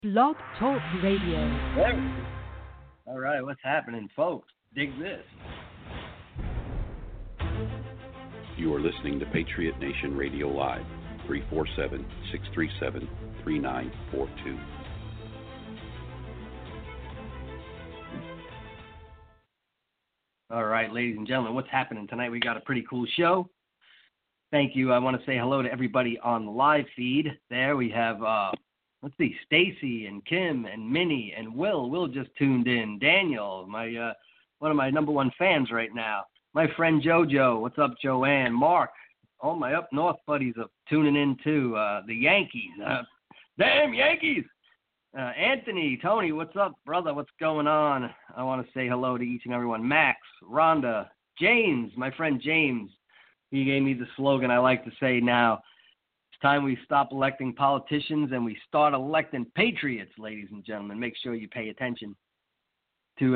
Blog Talk Radio. There. All right, what's happening, folks? Dig this. You are listening to Patriot Nation Radio Live, 347-637-3942. All right, ladies and gentlemen, what's happening tonight? We got a pretty cool show. Thank you. I want to say hello to everybody on the live feed. There we have, let's see, Stacy and Kim and Minnie and Will. Will just tuned in. Daniel, my one of my number one fans right now. My friend JoJo. What's up, Joanne? Mark. All my up north buddies are tuning in too. The Yankees. Damn Yankees. Anthony, Tony, what's up, brother? What's going on? I want to say hello to each and everyone. Max, Rhonda, James, my friend James. He gave me the slogan I like to say now. It's time we stop electing politicians and we start electing patriots, ladies and gentlemen. Make sure you pay attention to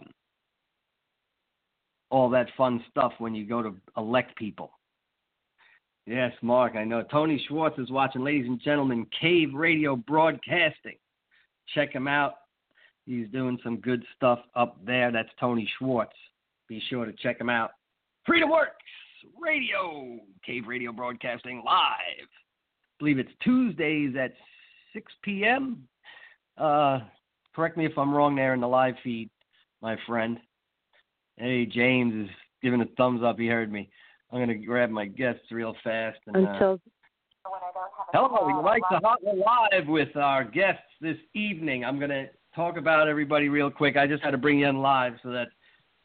all that fun stuff when you go to elect people. Yes, Mark, I know. Tony Schwartz is watching, ladies and gentlemen, Cave Radio Broadcasting. Check him out. He's doing some good stuff up there. That's Tony Schwartz. Be sure to check him out. Freedom Works Radio, Cave Radio Broadcasting live. I believe it's Tuesdays at 6 p.m. Correct me if I'm wrong there in the live feed, my friend. Hey, James is giving a thumbs up. He heard me. I'm going to grab my guests real fast. And, hello, we'd like to hop live with our guests this evening. I'm going to talk about everybody real quick. I just had to bring you in live so that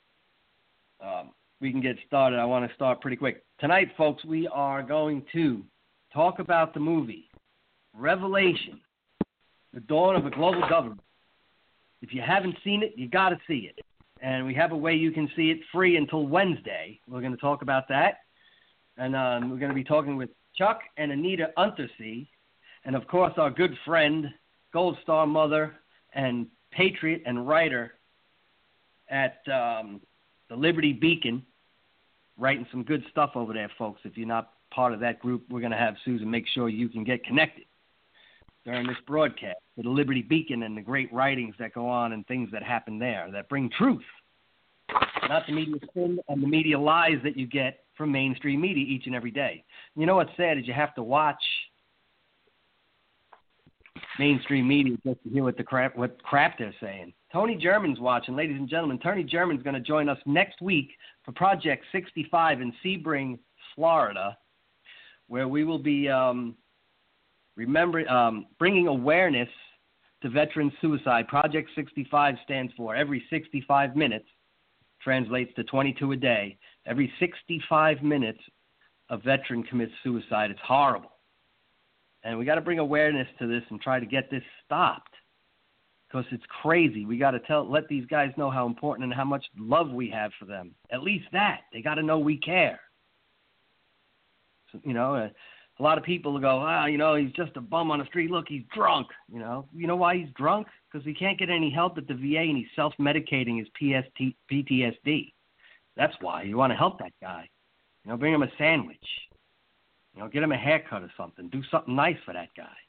we can get started. I want to start pretty quick. Tonight, folks, we are going to talk about the movie Revelation, The Dawn of a Global Government. If you haven't seen it, you got to see it. And we have a way you can see it free until Wednesday. We're going to talk about that. And we're going to be talking with Chuck and Anita Untersee. And, of course, our good friend, Gold Star mother and patriot and writer at the Liberty Beacon, writing some good stuff over there, folks. If you're not part of that group, we're going to have Susan make sure you can get connected during this broadcast to the Liberty Beacon and the great writings that go on and things that happen there that bring truth, not the media spin and the media lies that you get from mainstream media each and every day. You know what's sad is you have to watch mainstream media just to hear what crap they're saying. Tony German's watching. Ladies and gentlemen, Tony German's going to join us next week for Project 65 in Sebring, Florida, where we will be bringing awareness to veteran suicide. Project 65 stands for every 65 minutes, translates to 22 a day. Every 65 minutes, a veteran commits suicide. It's horrible. And we got to bring awareness to this and try to get this stopped because it's crazy. We got to let these guys know how important and how much love we have for them. At least that. They got to know we care. So, a lot of people will go, he's just a bum on the street. Look, he's drunk. You know why he's drunk? Because he can't get any help at the VA and he's self-medicating his PTSD. That's why. You want to help that guy. Bring him a sandwich. Get him a haircut or something. Do something nice for that guy.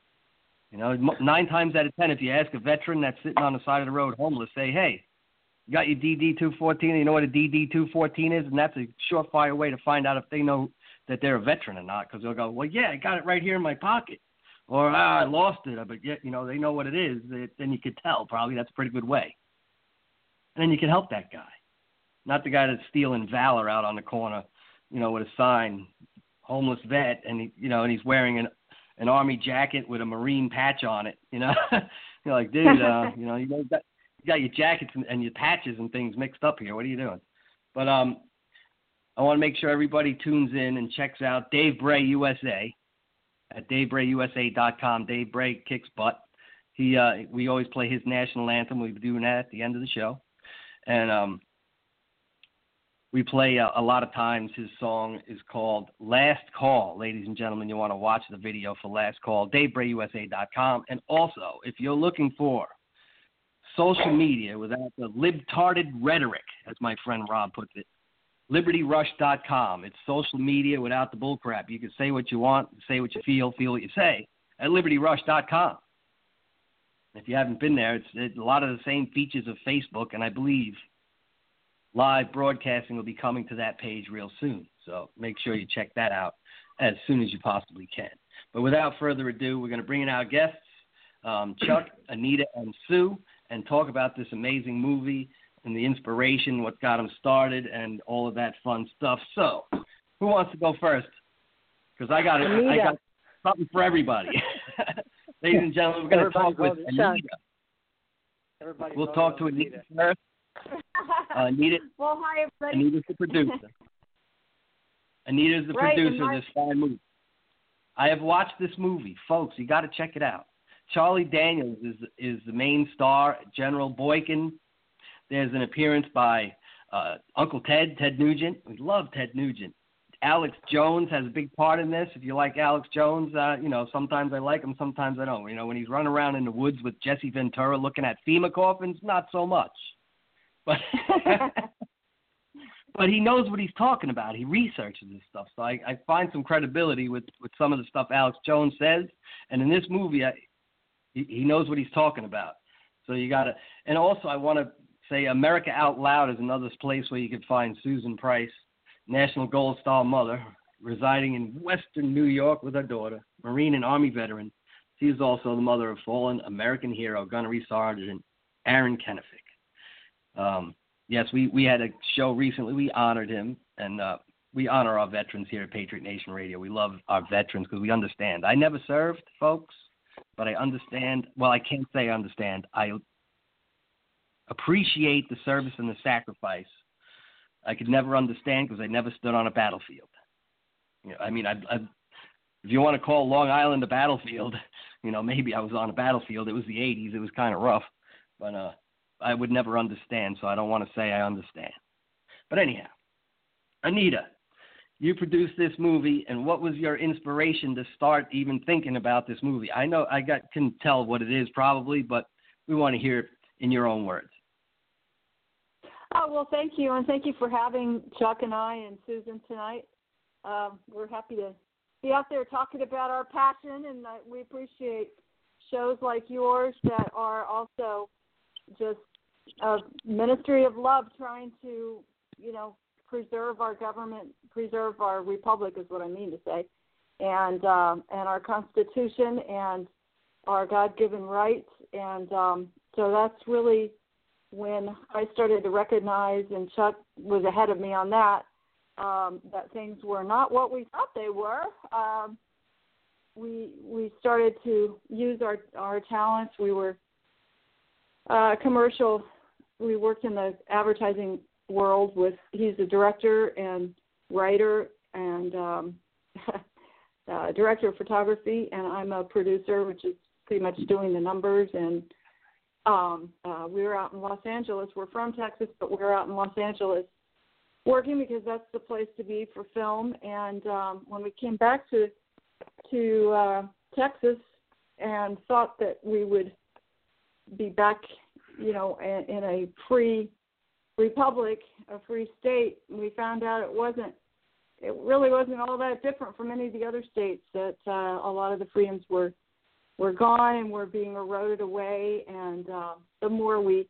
9 times out of 10, if you ask a veteran that's sitting on the side of the road homeless, say, hey, you got your DD-214, you know what a DD-214 is? And that's a surefire way to find out if they know that they're a veteran or not, because they'll go, well, yeah, I got it right here in my pocket. Or, I lost it, but yet, they know what it is. Then you could tell, probably. That's a pretty good way. And then you can help that guy. Not the guy that's stealing Valor out on the corner, with a sign, homeless vet, and and he's wearing an army jacket with a Marine patch on it. You're like, dude, you got your jackets and your patches and things mixed up here. What are you doing? But I want to make sure everybody tunes in and checks out Dave Bray USA at DaveBrayUSA.com. Dave Bray kicks butt. We always play his national anthem. We'll be doing that at the end of the show, and we play a lot of times. His song is called Last Call. Ladies and gentlemen, you want to watch the video for Last Call, DaveBrayUSA.com. And also, if you're looking for social media without the libtarded rhetoric, as my friend Rob puts it, LibertyRush.com. It's social media without the bullcrap. You can say what you want, say what you feel what you say at LibertyRush.com. If you haven't been there, it's a lot of the same features of Facebook, and I believe live broadcasting will be coming to that page real soon. So make sure you check that out as soon as you possibly can. But without further ado, we're going to bring in our guests, Chuck, Anita, and Sue, and talk about this amazing movie and the inspiration, what got them started, and all of that fun stuff. So, who wants to go first? Because I got something for everybody. Ladies and gentlemen, we're going to talk with Anita. We'll talk to Anita first. Anita. Well, hi, everybody. Anita's the producer. Anita's the producer of this fine movie. I have watched this movie, folks. You got to check it out. Charlie Daniels is the main star. General Boykin. There's an appearance by Uncle Ted Nugent. We love Ted Nugent. Alex Jones has a big part in this. If you like Alex Jones, sometimes I like him, sometimes I don't. When he's running around in the woods with Jesse Ventura looking at FEMA coffins, not so much. But but he knows what he's talking about. He researches this stuff. So I find some credibility with some of the stuff Alex Jones says. And in this movie, he knows what he's talking about. So you got to – and also I want to say America Out Loud is another place where you can find Susan Price, National Gold Star mother, residing in Western New York with her daughter, Marine and Army veteran. She is also the mother of fallen American hero, Gunnery Sergeant Aaron Kennefick. Yes, we had a show recently. We honored him, and we honor our veterans here at Patriot Nation Radio. We love our veterans because we understand. I never served, folks, but I understand. Well, I can't say I understand. I appreciate the service and the sacrifice. I could never understand because I never stood on a battlefield. If you want to call Long Island a battlefield, maybe I was on a battlefield. It was the 80s. It was kind of rough, but I would never understand, so I don't want to say I understand. But anyhow, Anita, you produced this movie, and what was your inspiration to start even thinking about this movie? I know can tell what it is probably, but we want to hear it in your own words. Oh, well, thank you, and thank you for having Chuck and I and Susan tonight. We're happy to be out there talking about our passion, and we appreciate shows like yours that are also just a ministry of love, trying to, preserve our government, preserve our republic is what I mean to say, and our Constitution and our God-given rights. And so that's really when I started to recognize, and Chuck was ahead of me on that, that things were not what we thought they were. We started to use our talents. We were commercial. We worked in the advertising world he's a director and writer and director of photography, and I'm a producer, which is pretty much doing the numbers. And we were out in Los Angeles. We're from Texas, but we're out in Los Angeles working because that's the place to be for film. And when we came back to Texas and thought that we would be back, in a free republic, a free state, we found out it really wasn't all that different from any of the other states, that a lot of the freedoms were gone and were being eroded away. And the more we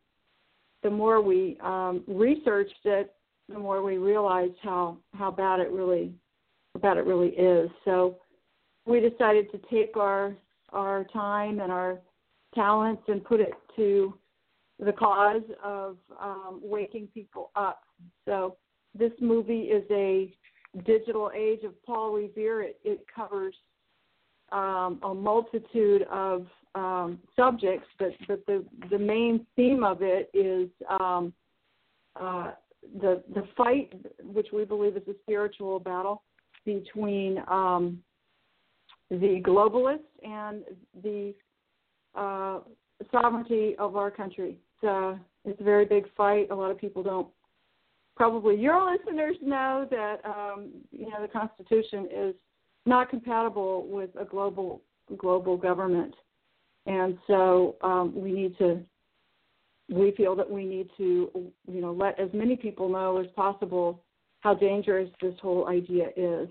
researched it, the more we realized how bad it really is. So we decided to take our time and our talents and put it to the cause of waking people up. So this movie is a digital age of Paul Revere. It covers a multitude of subjects, but the main theme of it is the fight, which we believe is a spiritual battle between the globalists and the sovereignty of our country. It's a very big fight. A lot of people don't. Probably your listeners know that the Constitution is not compatible with a global government, and so we feel that we need to let as many people know as possible how dangerous this whole idea is.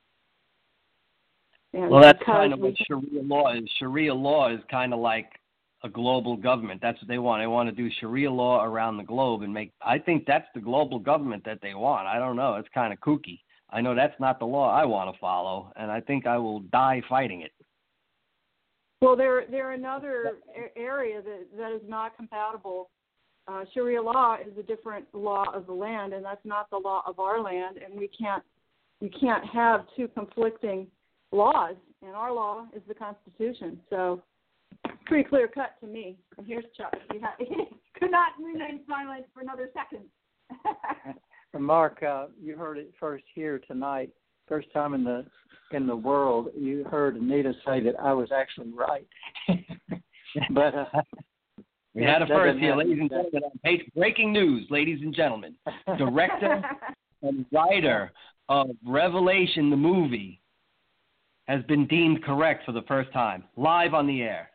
And well, that's kind of what Sharia law is. Sharia law is kind of like a global government. That's what they want. They want to do Sharia law around the globe and I think that's the global government that they want. I don't know. It's kind of kooky. I know that's not the law I want to follow, and I think I will die fighting it. Well, they're another area that is not compatible. Sharia law is a different law of the land, and that's not the law of our land, and you can't have two conflicting laws, and our law is the Constitution. So pretty clear cut to me. And here's Chuck. He could not remain silent for another second. Mark, you heard it first here tonight. First time in the world, you heard Anita say that I was actually right. But we had a first here, ladies and gentlemen. Breaking news, ladies and gentlemen. Director and writer of Revelation, the movie, has been deemed correct for the first time, live on the air.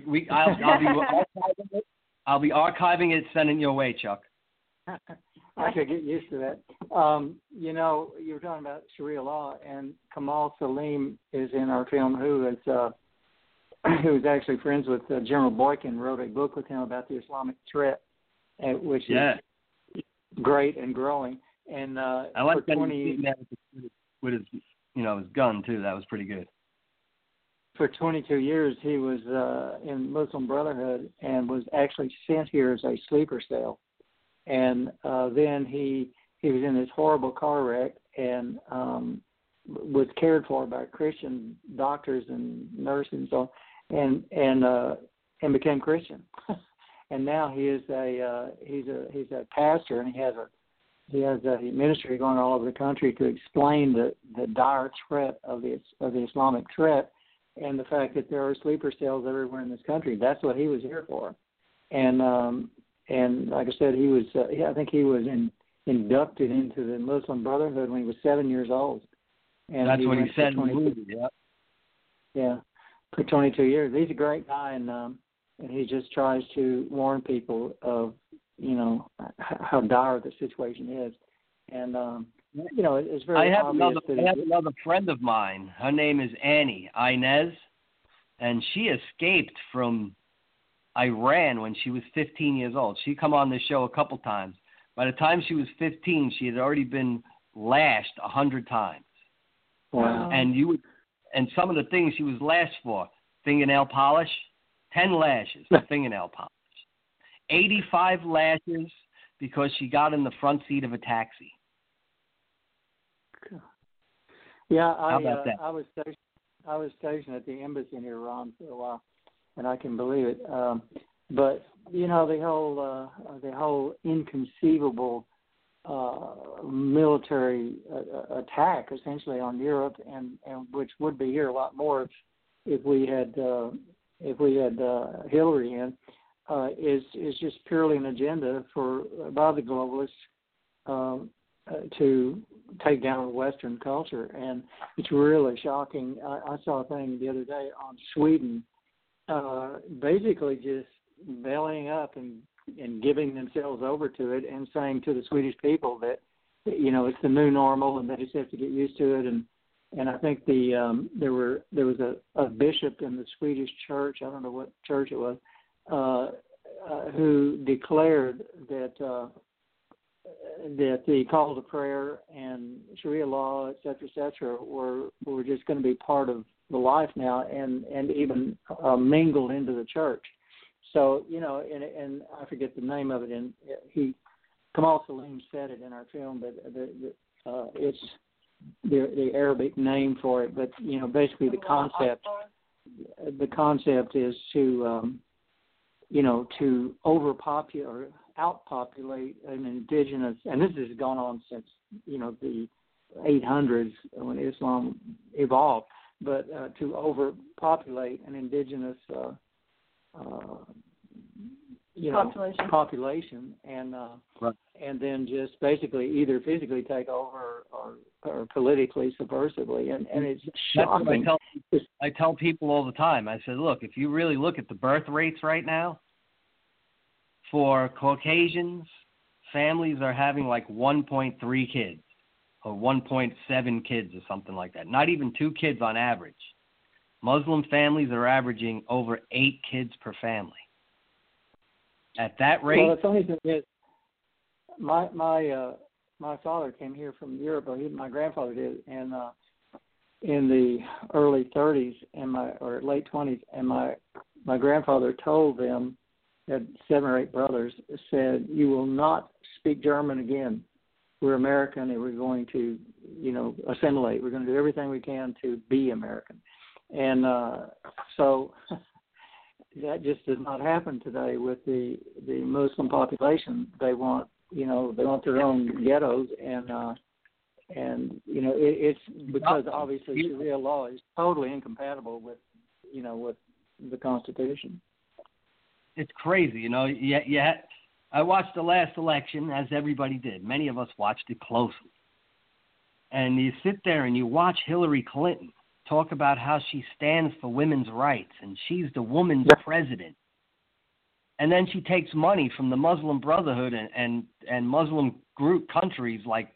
I'll be archiving it, sending it your way, Chuck. I could get used to that. You were talking about Sharia law, and Kamal Salim is in our film, who is actually friends with General Boykin, wrote a book with him about the Islamic threat, which is great and growing. And I like that with his, his gun too. That was pretty good. For 22 years, he was in Muslim Brotherhood and was actually sent here as a sleeper cell. And then he was in this horrible car wreck and was cared for by Christian doctors and nurses and so on, and became Christian. And now he's a pastor, and he has a ministry going all over the country to explain the dire threat of the Islamic threat, and the fact that there are sleeper cells everywhere in this country. That's what he was here for. And like I said, he was. I think he was inducted into the Muslim Brotherhood when he was 7 years old. And that's what he said in the movie. Yeah, for 22 years. He's a great guy, and he just tries to warn people of how dire the situation is. And it's very obvious. I have another friend of mine. Her name is Annie Inez, and she escaped from Iran when she was 15 years old. She come on this show a couple times. By the time she was 15, she had already been lashed 100 times. Wow. And some of the things she was lashed for: fingernail polish, 10 lashes for fingernail polish, 85 lashes because she got in the front seat of a taxi. Yeah, How about that? I was stationed at the embassy in Iran for a while, and I can believe it. But the whole inconceivable military attack essentially on Europe, and which would be here a lot more if we had Hillary in, is just purely an agenda by the globalists to take down Western culture, and it's really shocking. I saw a thing the other day on Sweden, basically just bellying up and giving themselves over to it, and saying to the Swedish people that it's the new normal and they just have to get used to it. And I think there was a bishop in the Swedish church, I don't know what church it was, who declared that the call to prayer and Sharia law, et cetera, were just going to be part of the life now, and even mingled into the church. So, and I forget the name of it, and Kamal Salim said it in our film, but it's the Arabic name for it. But, basically the concept is to, to overpopulate or outpopulate an indigenous, and this has gone on since, the 800s when Islam evolved, but to overpopulate an indigenous population, and right. And then just basically either physically take over or politically subversively, and it's shocking. That's what I tell people all the time. I said, look, if you really look at the birth rates right now, for Caucasians, families are having like 1.3 kids or 1.7 kids or something like that. Not even 2 kids on average. Muslim families are averaging over 8 kids per family. At that rate? Well, the funny thing is, my father came here from Europe, or my grandfather did, and in the early 30s or late 20s, and my grandfather told them, had 7 or 8 brothers, said, "You will not speak German again. We're American, and we're going to, assimilate. We're going to do everything we can to be American." And so that just does not happen today with the Muslim population. They want their own ghettos, and it's because obviously Sharia law is totally incompatible with the Constitution. It's crazy, I watched the last election, as everybody did. Many of us watched it closely. And you sit there and you watch Hillary Clinton talk about how she stands for women's rights and she's the woman's president. And then she takes money from the Muslim Brotherhood and Muslim group countries like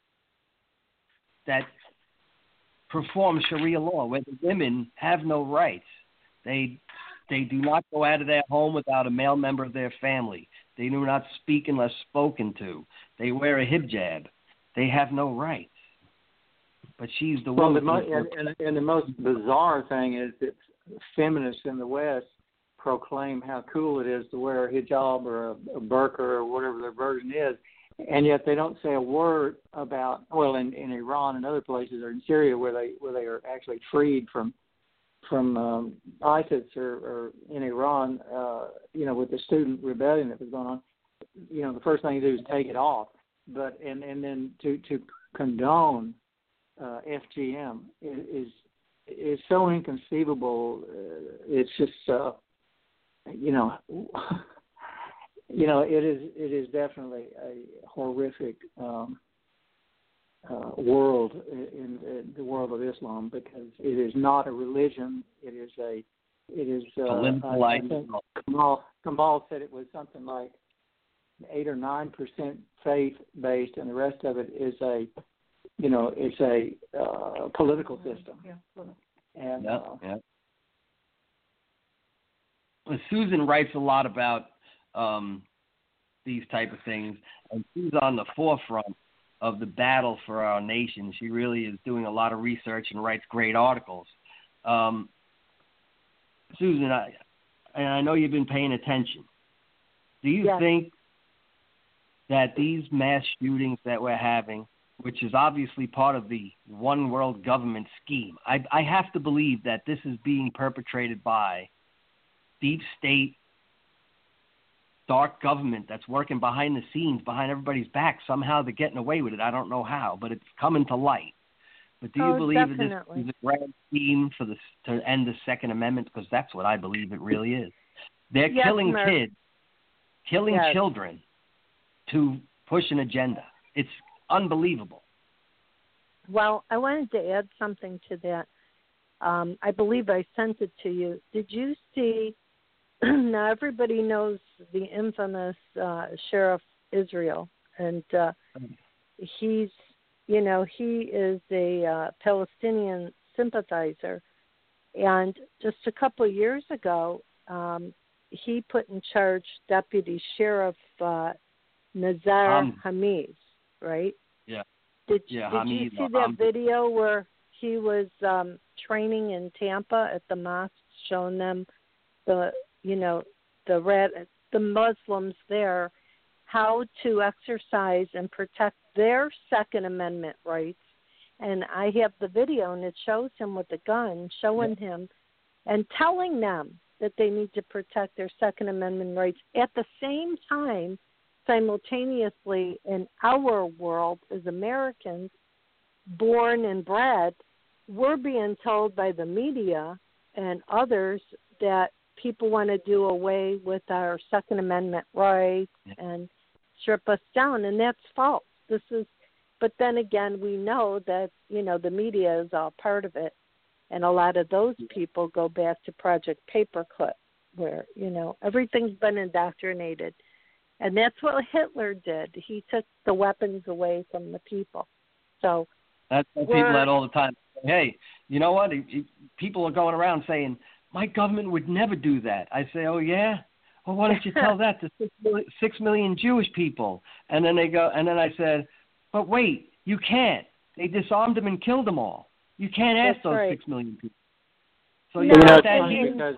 that perform Sharia law, where the women have no rights. They do not go out of their home without a male member of their family. They do not speak unless spoken to. They wear a hijab. They have no rights. But she's the woman. And the most bizarre thing is that feminists in the West proclaim how cool it is to wear a hijab or a burqa or whatever their version is, and yet they don't say a word about, in Iran and other places, or in Syria where they are actually freed from ISIS, or in Iran, with the student rebellion that was going on, the first thing you do is take it off. But and then to condone FGM is so inconceivable. It's just it is definitely a horrific world in the world of Islam, because it is not a religion. It is Kamal said it was something like 8 or 9% faith based, and the rest of it is it's a political system. And Well, Susan writes a lot about these type of things, and she's on the forefront of the battle for our nation. She really is doing a lot of research and writes great articles. Susan, I know you've been paying attention. Do you think that these mass shootings that we're having, which is obviously part of the one world government scheme, I have to believe that this is being perpetrated by deep state, dark government that's working behind the scenes, behind everybody's back. Somehow they're getting away with it. I don't know how, but it's coming to light. But do you believe that this is a grand scheme to end the Second Amendment? Because that's what I believe it really is. They're killing kids, killing children to push an agenda. It's unbelievable. Well, I wanted to add something to that. I believe I sent it to you. Did you see? Now everybody knows the infamous Sheriff Israel, and he is a Palestinian sympathizer. And just a couple of years ago, he put in charge Deputy Sheriff Nazar Hamiz, right? Yeah. Did you see that video where he was training in Tampa at the mosque, showing them the Muslims there how to exercise and protect their Second Amendment rights? And I have the video, and it shows him with a gun, showing him and telling them that they need to protect their Second Amendment rights. At the same time, simultaneously, in our world as Americans, born and bred, we're being told by the media and others that people want to do away with our Second Amendment rights and strip us down, and that's false. But then again, we know that, the media is all part of it, and a lot of those people go back to Project Paperclip, where, everything's been indoctrinated. And that's what Hitler did. He took the weapons away from the people. So that's what people at all the time. Hey, you know what? People are going around saying, my government would never do that. I say, oh, yeah? well, why don't you tell that to 6 million Jewish people? And then I said, but wait, you can't. They disarmed them and killed them all. You can't ask those 6 million people. So it's funny because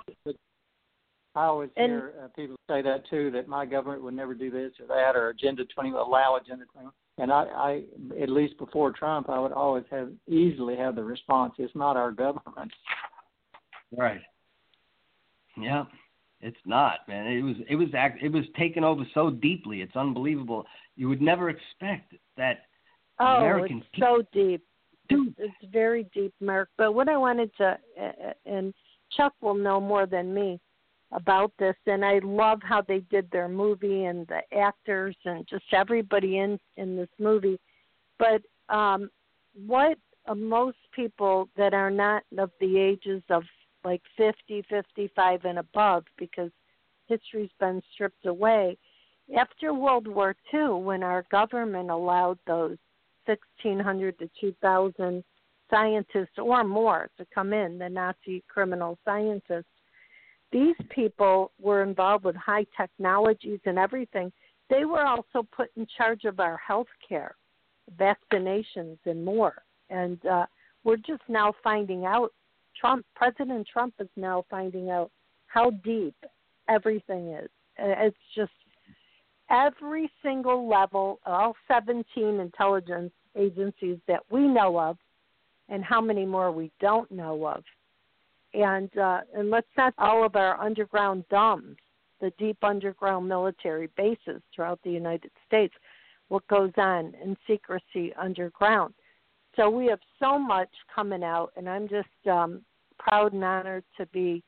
I always hear people say that too, that my government would never do this or that, or Agenda 21, allow Agenda 21. And I, at least before Trump, I would always easily have the response, it's not our government. Right. Yeah. It's not, man. It was taken over so deeply. It's unbelievable. You would never expect that American people. So deep. It's very deep, Mark. But what I wanted to, and Chuck will know more than me about this, and I love how they did their movie and the actors and just everybody in this movie. But what most people that are not of the ages of like 50, 55 and above, because history's been stripped away, after World War II, when our government allowed those 1,600 to 2,000 scientists or more to come in, the Nazi criminal scientists, these people were involved with high technologies and everything. They were also put in charge of our health care, vaccinations, and more. And we're just now finding out, President Trump is now finding out how deep everything is. It's just every single level, all 17 intelligence agencies that we know of, and how many more we don't know of. And let's not all of our underground DUMBs, the deep underground military bases throughout the United States, what goes on in secrecy underground. So we have so much coming out, and I'm just proud and honored to be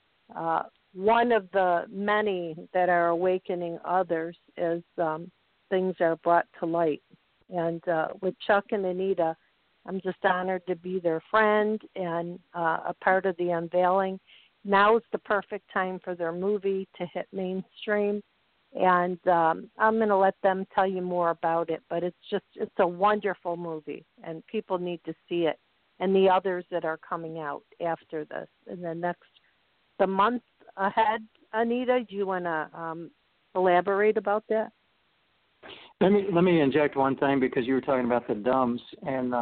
one of the many that are awakening others as things are brought to light. And with Chuck and Anita, I'm just honored to be their friend and a part of the unveiling. Now is the perfect time for their movie to hit mainstream. And I'm going to let them tell you more about it. But it's a wonderful movie, and people need to see it. And the others that are coming out after this. And then the month ahead, Anita, do you want to elaborate about that? Let me inject one thing, because you were talking about the DUMBs, and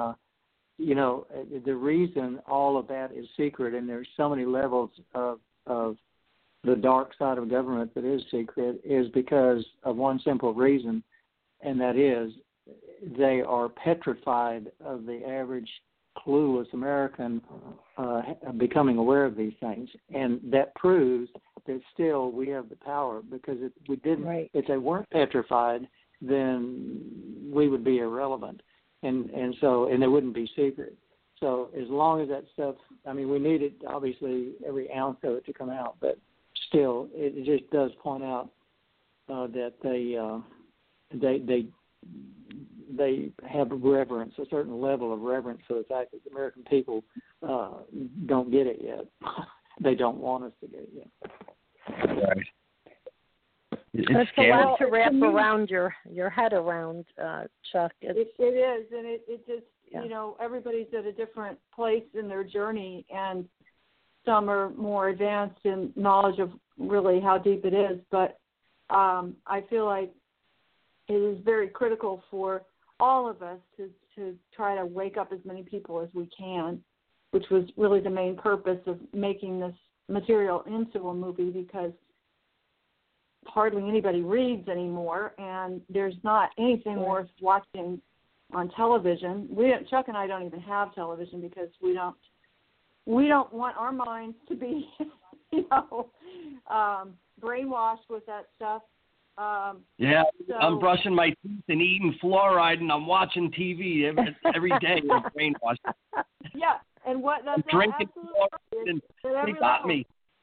the reason all of that is secret, and there's so many levels of the dark side of government that is secret, is because of one simple reason, and that is they are petrified of the average clueless American becoming aware of these things, and that proves that still we have the power, because if they weren't petrified, then we would be irrelevant, and there wouldn't be secret. So as long as that stuff, I mean, we need it, obviously, every ounce of it to come out, but still, it just does point out that they have reverence, a certain level of reverence for the fact that the American people don't get it yet. They don't want us to get it yet. Right. It's a lot to wrap around your head around, Chuck. It is, and it just, everybody's at a different place in their journey, and some are more advanced in knowledge of really how deep it is. But I feel like it is very critical for all of us to try to wake up as many people as we can, which was really the main purpose of making this material into a movie, because hardly anybody reads anymore, and there's not anything worth watching on television. Chuck and I don't even have television, because we don't want our minds to be, brainwashed with that stuff. I'm brushing my teeth and eating fluoride, and I'm watching TV every day. I'm brainwashed. Yeah, and what that's drinking fluoride, and they got me.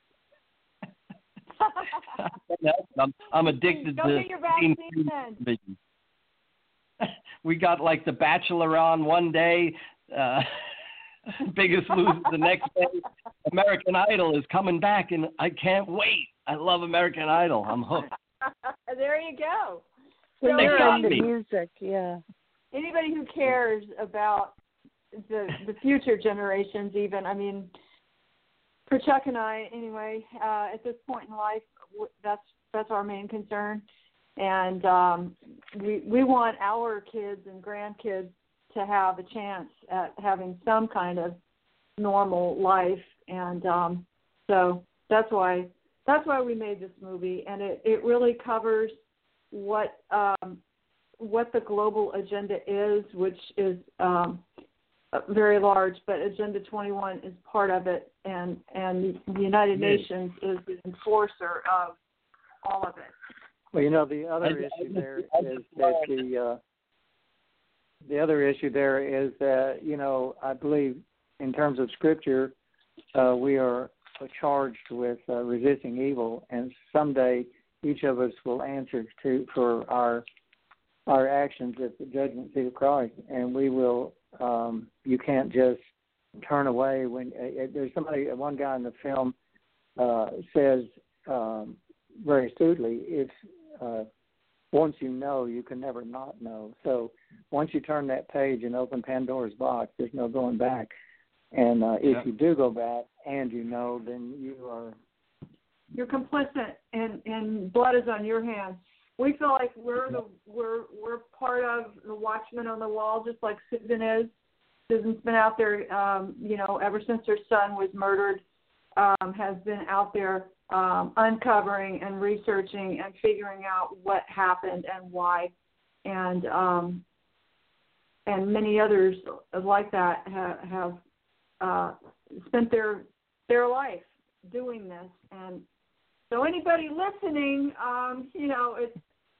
I'm addicted to get your vaccine. We got like The Bachelor on one day, Biggest Loser the next day. American Idol is coming back, and I can't wait. I love American Idol. I'm hooked. There you go. So they got me. Music, yeah. Anybody who cares about the future generations, even, I mean, for Chuck and I, anyway, at this point in life, that's That's our main concern. And we want our kids and grandkids to have a chance at having some kind of normal life. And so that's why we made this movie. And it really covers what the global agenda is, which is very large, but Agenda 21 is part of it, and the United Nations is the enforcer of all of it. Well, you know, the other issue there is that the other issue there is that, you know, I believe in terms of Scripture, we are charged with resisting evil, and someday each of us will answer for our actions at the judgment seat of Christ, and we will. You can't just turn away when there's one guy in the film says very astutely, if once you know, you can never not know. So once you turn that page and open Pandora's box, there's no going back. And if you do go back and you know, then you're complicit, and blood is on your hands. We feel like we're part of the watchman on the wall, just like Susan is. Susan's been out there, ever since her son was murdered, has been out there uncovering and researching and figuring out what happened and why, and many others like that have spent their life doing this. And so anybody listening, it's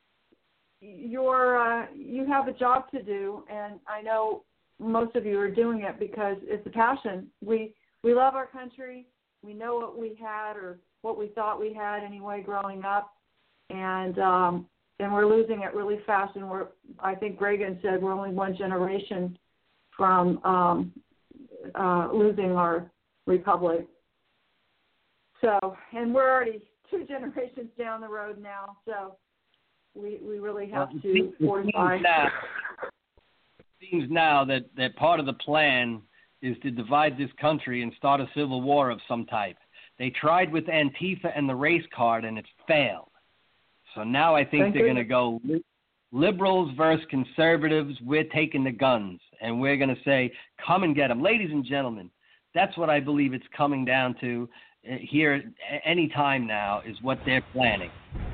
you have a job to do, and I know most of you are doing it because it's a passion. We love our country. We know what we had, or what we thought we had anyway growing up, and we're losing it really fast. And I think Reagan said we're only one generation from losing our republic. So, and we're already 2 generations down the road now. So we really have to fortify. It seems now that part of the plan is to divide this country and start a civil war of some type. They tried with Antifa and the race card, and it failed. So now I think they're going to go liberals versus conservatives. We're taking the guns, and we're going to say, come and get them. Ladies and gentlemen, that's what I believe it's coming down to here any time now is what they're planning.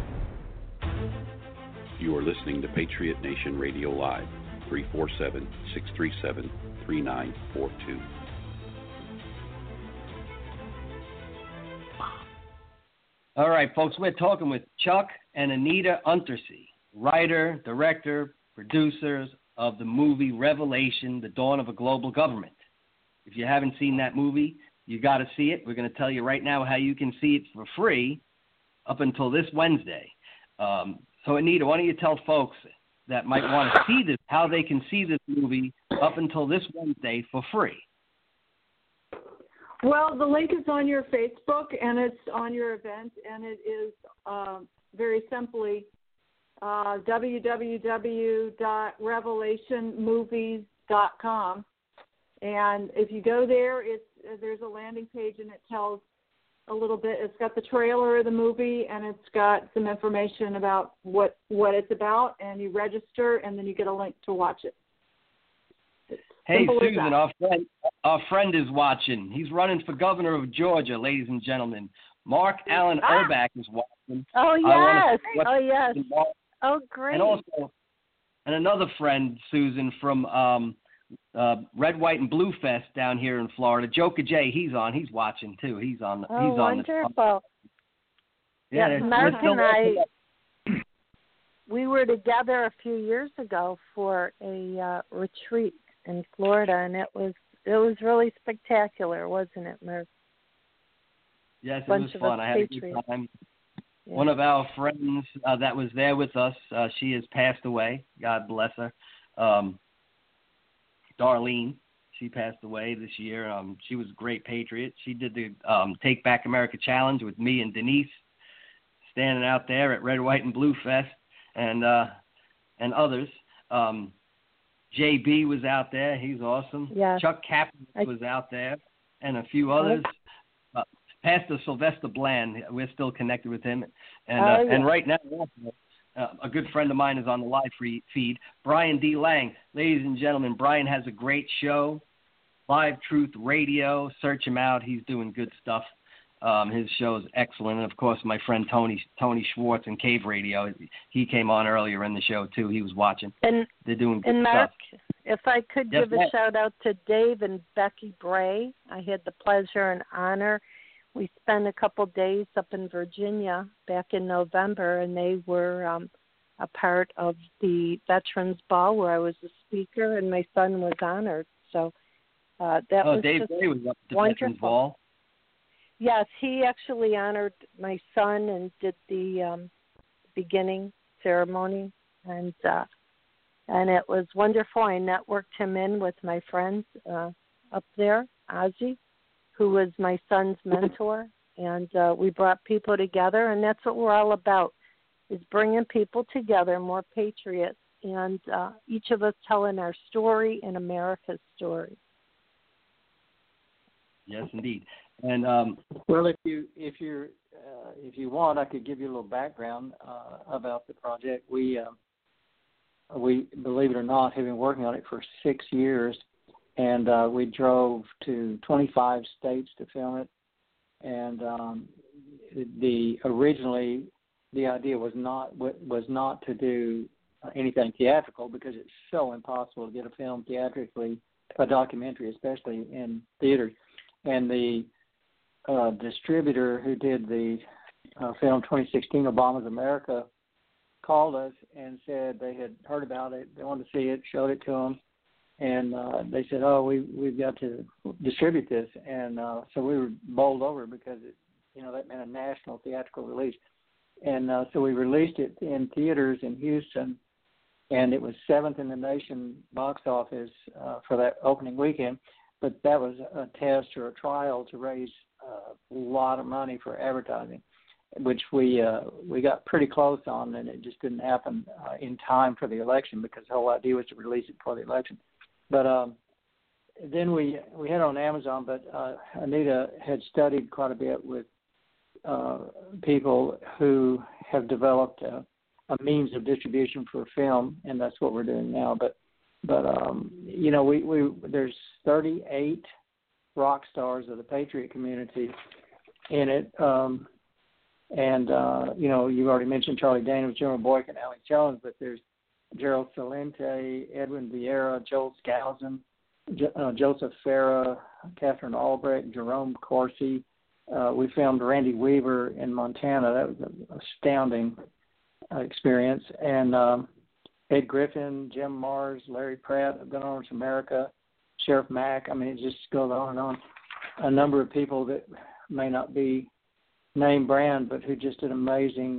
You are listening to Patriot Nation Radio Live, 347-637-3942. All right, folks, we're talking with Chuck and Anita Untersee, writer, director, producers of the movie Revelation, The Dawn of a Global Government. If you haven't seen that movie, you got to see it. We're going to tell you right now how you can see it for free up until this Wednesday. So, Anita, why don't you tell folks that might want to see this, how they can see this movie up until this Wednesday for free? Well, the link is on your Facebook, and it's on your event, and it is very simply www.revelationmovies.com. And if you go there, there's a landing page, and it tells a little bit. It's got the trailer of the movie, and it's got some information about what it's about, and you register, and then you get a link to watch it. Hey, Susan, our friend is watching. He's running for governor of Georgia, ladies and gentlemen. Mark Allen Urbach is watching. Oh, yes. Oh, great. And another friend, Susan, from Red, White, and Blue Fest down here in Florida. Joker J, he's watching too. He's on. Oh, he's on. Wonderful. Yeah, Mark and I, we were together a few years ago for a retreat in Florida, and it was really spectacular, wasn't it, Mark? Yes, it was fun. I had a good time. Yeah. One of our friends that was there with us, she has passed away. God bless her. Darlene, she passed away this year. She was a great patriot. She did the Take Back America Challenge with me and Denise, standing out there at Red, White, and Blue Fest, and others. JB was out there. He's awesome. Yes. Chuck Kaplan was out there, and a few others. Pastor Sylvester Bland. We're still connected with him, and yeah. and right now, a good friend of mine is on the live feed. Brian D. Lang, ladies and gentlemen, Brian has a great show, Live Truth Radio. Search him out; he's doing good stuff. His show is excellent, and of course, my friend Tony Schwartz in Cave Radio. He came on earlier in the show too. He was watching. And they're doing good and Mark, stuff. if I could Yes, give a shout out to Dave and Becky Bray, I had the pleasure and honor. We spent a couple days up in Virginia back in November, and they were a part of the Veterans Ball where I was a speaker, and my son was honored. So that was Dave just Bray was up at the wonderful. Veterans Ball. Yes, he actually honored my son and did the beginning ceremony, and it was wonderful. I networked him in with my friends up there, Ozzy, who was my son's mentor, and we brought people together, and that's what we're all about, is bringing people together, more patriots, and each of us telling our story and America's story. Yes, indeed. And well, if you want, I could give you a little background about the project. We believe it or not, have been working on it for 6 years, and we drove to 25 states to film it. And originally the idea was not to do anything theatrical, because it's so impossible to get a film theatrically, a documentary especially, in theaters. And the distributor who did the film 2016, Obama's America, called us and said they had heard about it, they wanted to see it, showed it to them, and they said, we've got to distribute this. And so we were bowled over, because that meant a national theatrical release. And so we released it in theaters in Houston, and it was 7th in the nation box office for that opening weekend. But that was a test or a trial to raise a lot of money for advertising, which we got pretty close on, and it just didn't happen in time for the election, because the whole idea was to release it before the election. But then we had it on Amazon, but Anita had studied quite a bit with people who have developed a means of distribution for film, and that's what we're doing now. But there's 38 rock stars of the Patriot community in it, and you've already mentioned Charlie Daniels, General Boykin, Alex Jones, but there's Gerald Celente, Edwin Vieira, Joel Skousen, Joseph Farah, Catherine Albrecht, Jerome Corsi. We filmed Randy Weaver in Montana. That was an astounding experience. And Ed Griffin, Jim Mars, Larry Pratt of Gun Owners America, Sheriff Mack. I mean, it just goes on and on. A number of people that may not be name brand, but who just did amazing,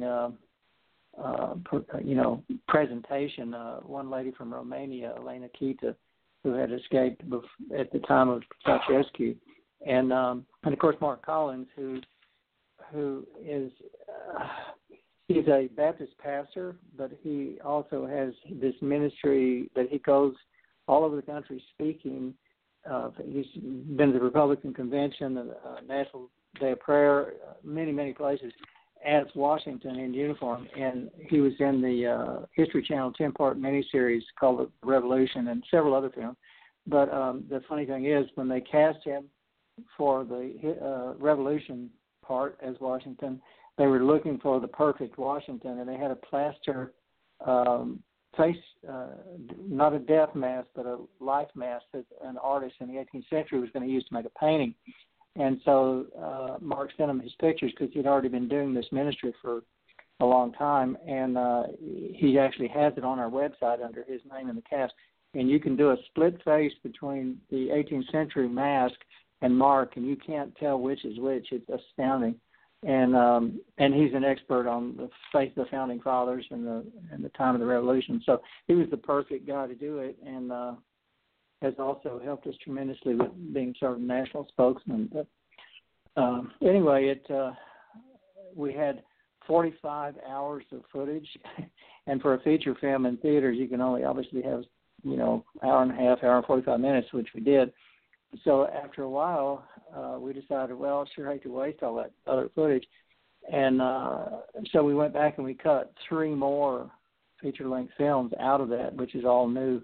presentation. One lady from Romania, Elena Kita, who had escaped at the time of Ceausescu, and of course Mark Collins, who is he's a Baptist pastor, but he also has this ministry that he goes all over the country speaking. He's been to the Republican Convention, the National Day of Prayer, many places, as Washington in uniform. And he was in the History Channel 10-part miniseries called The Revolution and several other films. But the funny thing is, when they cast him for the Revolution part as Washington, they were looking for the perfect Washington, and they had a plaster face, not a death mask, but a life mask that an artist in the 18th century was going to use to make a painting. And so Mark sent him his pictures, because he'd already been doing this ministry for a long time, and he actually has it on our website under his name in the cast. And you can do a split face between the 18th century mask and Mark, and you can't tell which is which. It's astounding. And he's an expert on the faith of the founding fathers and the time of the Revolution. So he was the perfect guy to do it, and has also helped us tremendously with being sort of national spokesman. But anyway, we had 45 hours of footage, and for a feature film in theaters, you can only obviously have hour and a half, hour and 45 minutes, which we did. so after a while, we decided, well, sure hate to waste all that other footage. And so we went back and we cut 3 more feature-length films out of that, which is all new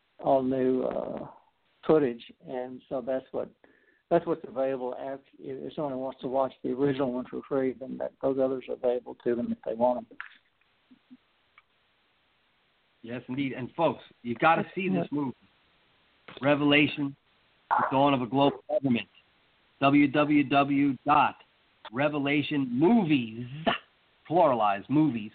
footage. And so that's what's available. If someone wants to watch the original one for free, then those others are available to them if they want them. Yes, indeed. And folks, you got to see this movie, Revelation: The Dawn of a Global Government. www.revelationmovies, pluralized,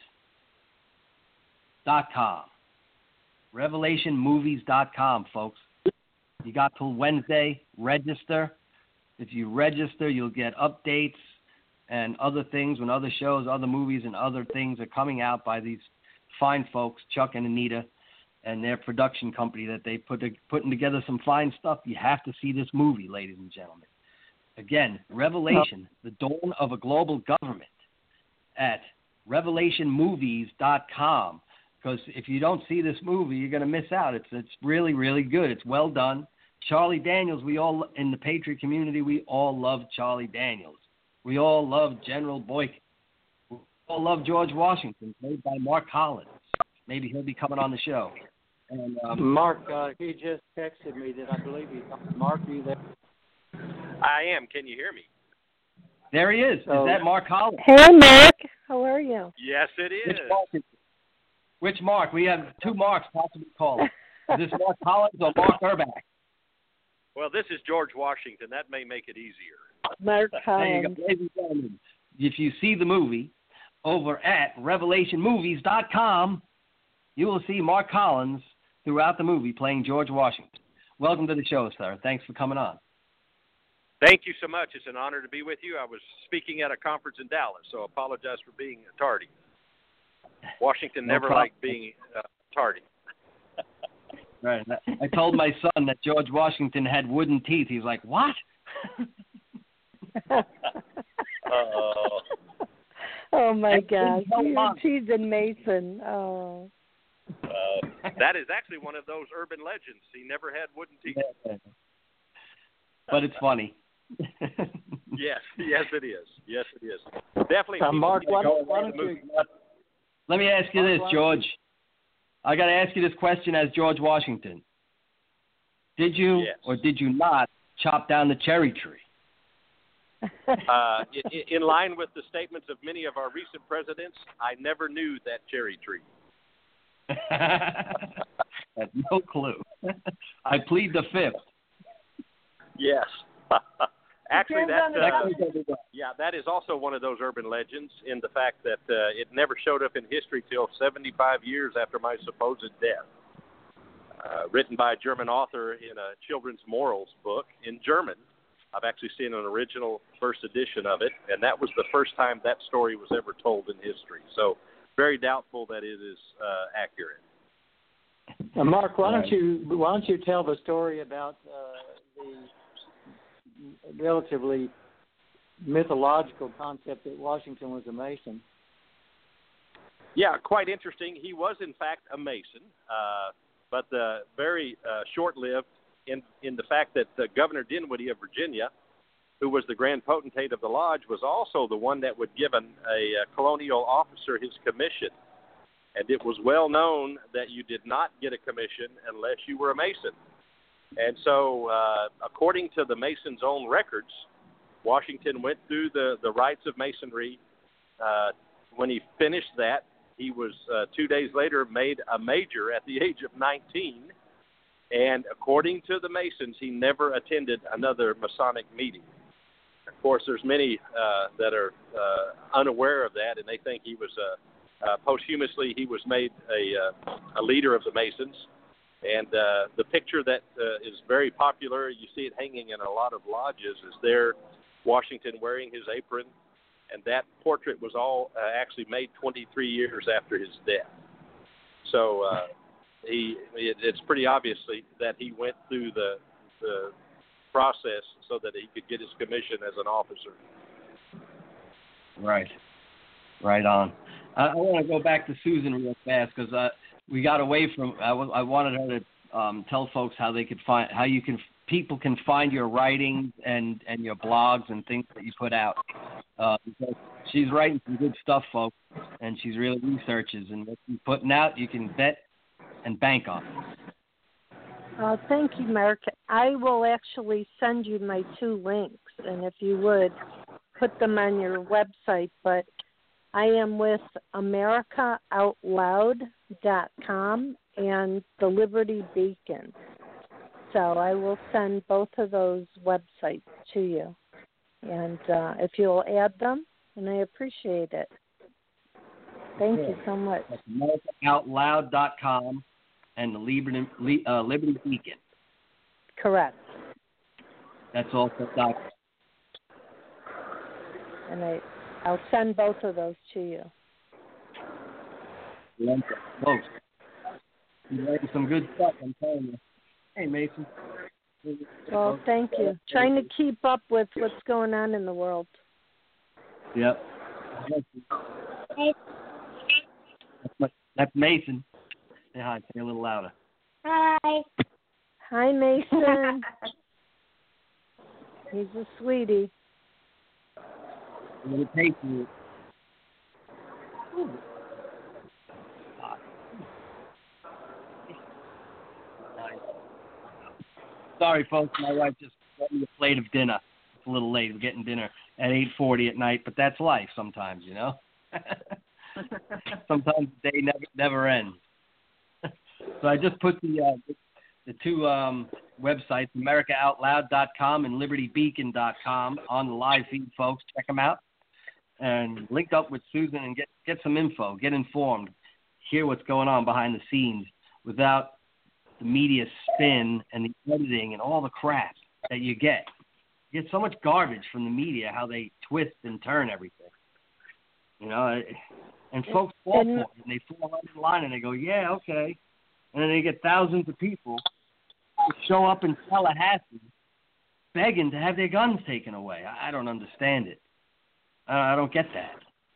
movies.com. Revelationmovies.com, folks. You got till Wednesday. Register. If you register, you'll get updates and other things when other shows, other movies, and other things are coming out by these fine folks, Chuck and Anita, and their production company that they putting together some fine stuff. You have to see this movie, ladies and gentlemen. Again, Revelation, The Dawn of a Global Government, at revelationmovies.com. Because if you don't see this movie, you're going to miss out. It's really, really good. It's well done. Charlie Daniels, we all, in the Patriot community, we all love Charlie Daniels. We all love General Boykin. We all love George Washington, played by Mark Collins. Maybe he'll be coming on the show. And Mark, he just texted me that I believe he's on. Mark, are you there? I am. Can you hear me? There he is. Is that Mark Collins? Hey, Mark. How are you? Yes, it is. Which Mark? We have 2 Marks possibly calling. Is this Mark Collins or Mark Urbach? Well, this is George Washington. That may make it easier. Mark Collins. There you go. Ladies and gentlemen, if you see the movie over at revelationmovies.com, you will see Mark Collins throughout the movie playing George Washington. Welcome to the show, sir. Thanks for coming on. Thank you so much. It's an honor to be with you. I was speaking at a conference in Dallas, so I apologize for being tardy. Washington never liked being tardy. Right. I told my son that George Washington had wooden teeth. He's like, what? Oh, my gosh. You're teasing Mason. Oh. That is actually one of those urban legends. He never had wooden teeth. But it's funny. Yes, it is. Yes, it is. Definitely. Mark, let me ask you this, George. I got to ask you this question as George Washington. Did you or did you not chop down the cherry tree? In line with the statements of many of our recent presidents, I never knew that cherry tree. That's no clue. I plead the 5th. Yes. Actually, that is also one of those urban legends in the fact that it never showed up in history till 75 years after my supposed death. Written by a German author in a children's morals book in German. I've actually seen an original first edition of it, and that was the first time that story was ever told in history. So very doubtful that it is accurate. Mark, why don't you tell the story about the relatively mythological concept that Washington was a Mason? Yeah, quite interesting. He was, in fact, a Mason, but very short-lived in the fact that Governor Dinwiddie of Virginia, who was the grand potentate of the lodge, was also the one that would give a colonial officer his commission. And it was well known that you did not get a commission unless you were a Mason. And so, according to the Mason's own records, Washington went through the rites of Masonry. When he finished that, he was 2 days later made a major at the age of 19. And according to the Masons, he never attended another Masonic meeting. Of course, there's many that are unaware of that, and they think he was posthumously he was made a leader of the Masons. And the picture that is very popular, you see it hanging in a lot of lodges, is there Washington wearing his apron. And that portrait was all actually made 23 years after his death. So it's pretty obviously that he went through the process so that he could get his commission as an officer. Right. Right on. I want to go back to Susan real fast because we got away from. I wanted her to tell folks how they could find, how you can people can find your writings and your blogs and things that you put out. Because she's writing some good stuff, folks, and she's really researches, and what she's putting out, you can bet and bank on. Thank you, Mark. I will actually send you my 2 links, and if you would, put them on your website. But I am with AmericaOutloud.com and the Liberty Beacon. So I will send both of those websites to you. And if you'll add them, and I appreciate it. Thank you so much. That's AmericaOutloud.com and the Liberty Beacon. Correct. That's also .com. And I'll send both of those to you. Folks, you're writing some good stuff, I'm telling you. Hey, Mason. Well, thank you. Trying to keep up with what's going on in the world. Yep. That's Mason. Say hi. Say a little louder. Hi. Hi, Mason. He's a sweetie. I'm going to take you. Sorry, folks. My wife just got me a plate of dinner. It's a little late. We're getting dinner at 8:40 at night, but that's life sometimes, you know. Sometimes the day never ends. So I just put the 2 websites, AmericaOutloud.com and LibertyBeacon.com, on the live feed, folks. Check them out. And link up with Susan and get some info, get informed, hear what's going on behind the scenes without the media spin and the editing and all the crap that you get. You get so much garbage from the media, how they twist and turn everything. You know, and folks fall for it, and they fall right in line, and they go, yeah, okay. And then they get thousands of people who show up in Tallahassee begging to have their guns taken away. I don't understand it. I don't get that.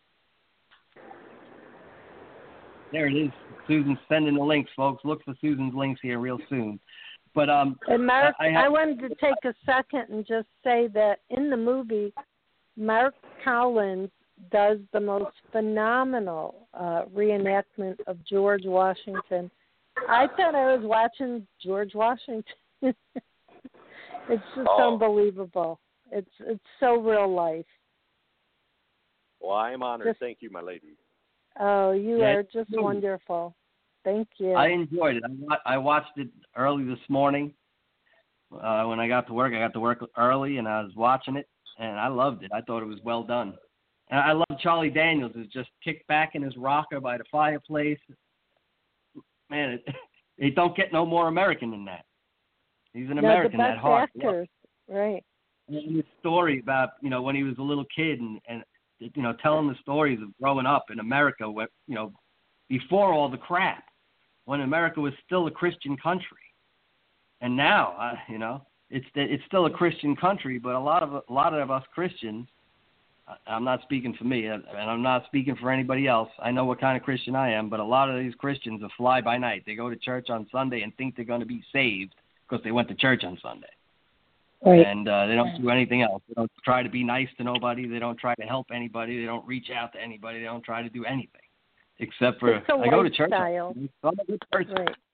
There it is. Susan's sending the links, folks. Look for Susan's links here real soon. But and Mark, I wanted to take a second and just say that in the movie, Mark Collins does the most phenomenal reenactment of George Washington. I thought I was watching George Washington. It's just unbelievable. It's so real life. Well, I am honored. Thank you, my lady. Oh, you are just wonderful. Thank you. I enjoyed it. I watched it early this morning. When I got to work early, and I was watching it, and I loved it. I thought it was well done. And I love Charlie Daniels, who's just kicked back in his rocker by the fireplace. Man, it don't get no more American than that. He's an American at heart. Actors. Right. And his story about, when he was a little kid and telling the stories of growing up in America, before all the crap, when America was still a Christian country. And now, it's still a Christian country, but a lot of us Christians, I'm not speaking for me, and I'm not speaking for anybody else. I know what kind of Christian I am, but a lot of these Christians are fly by night. They go to church on Sunday and think they're going to be saved because they went to church on Sunday. Right. And they don't do anything else. They don't try to be nice to nobody. They don't try to help anybody. They don't reach out to anybody. They don't try to do anything except for I go to church. I'm a good person.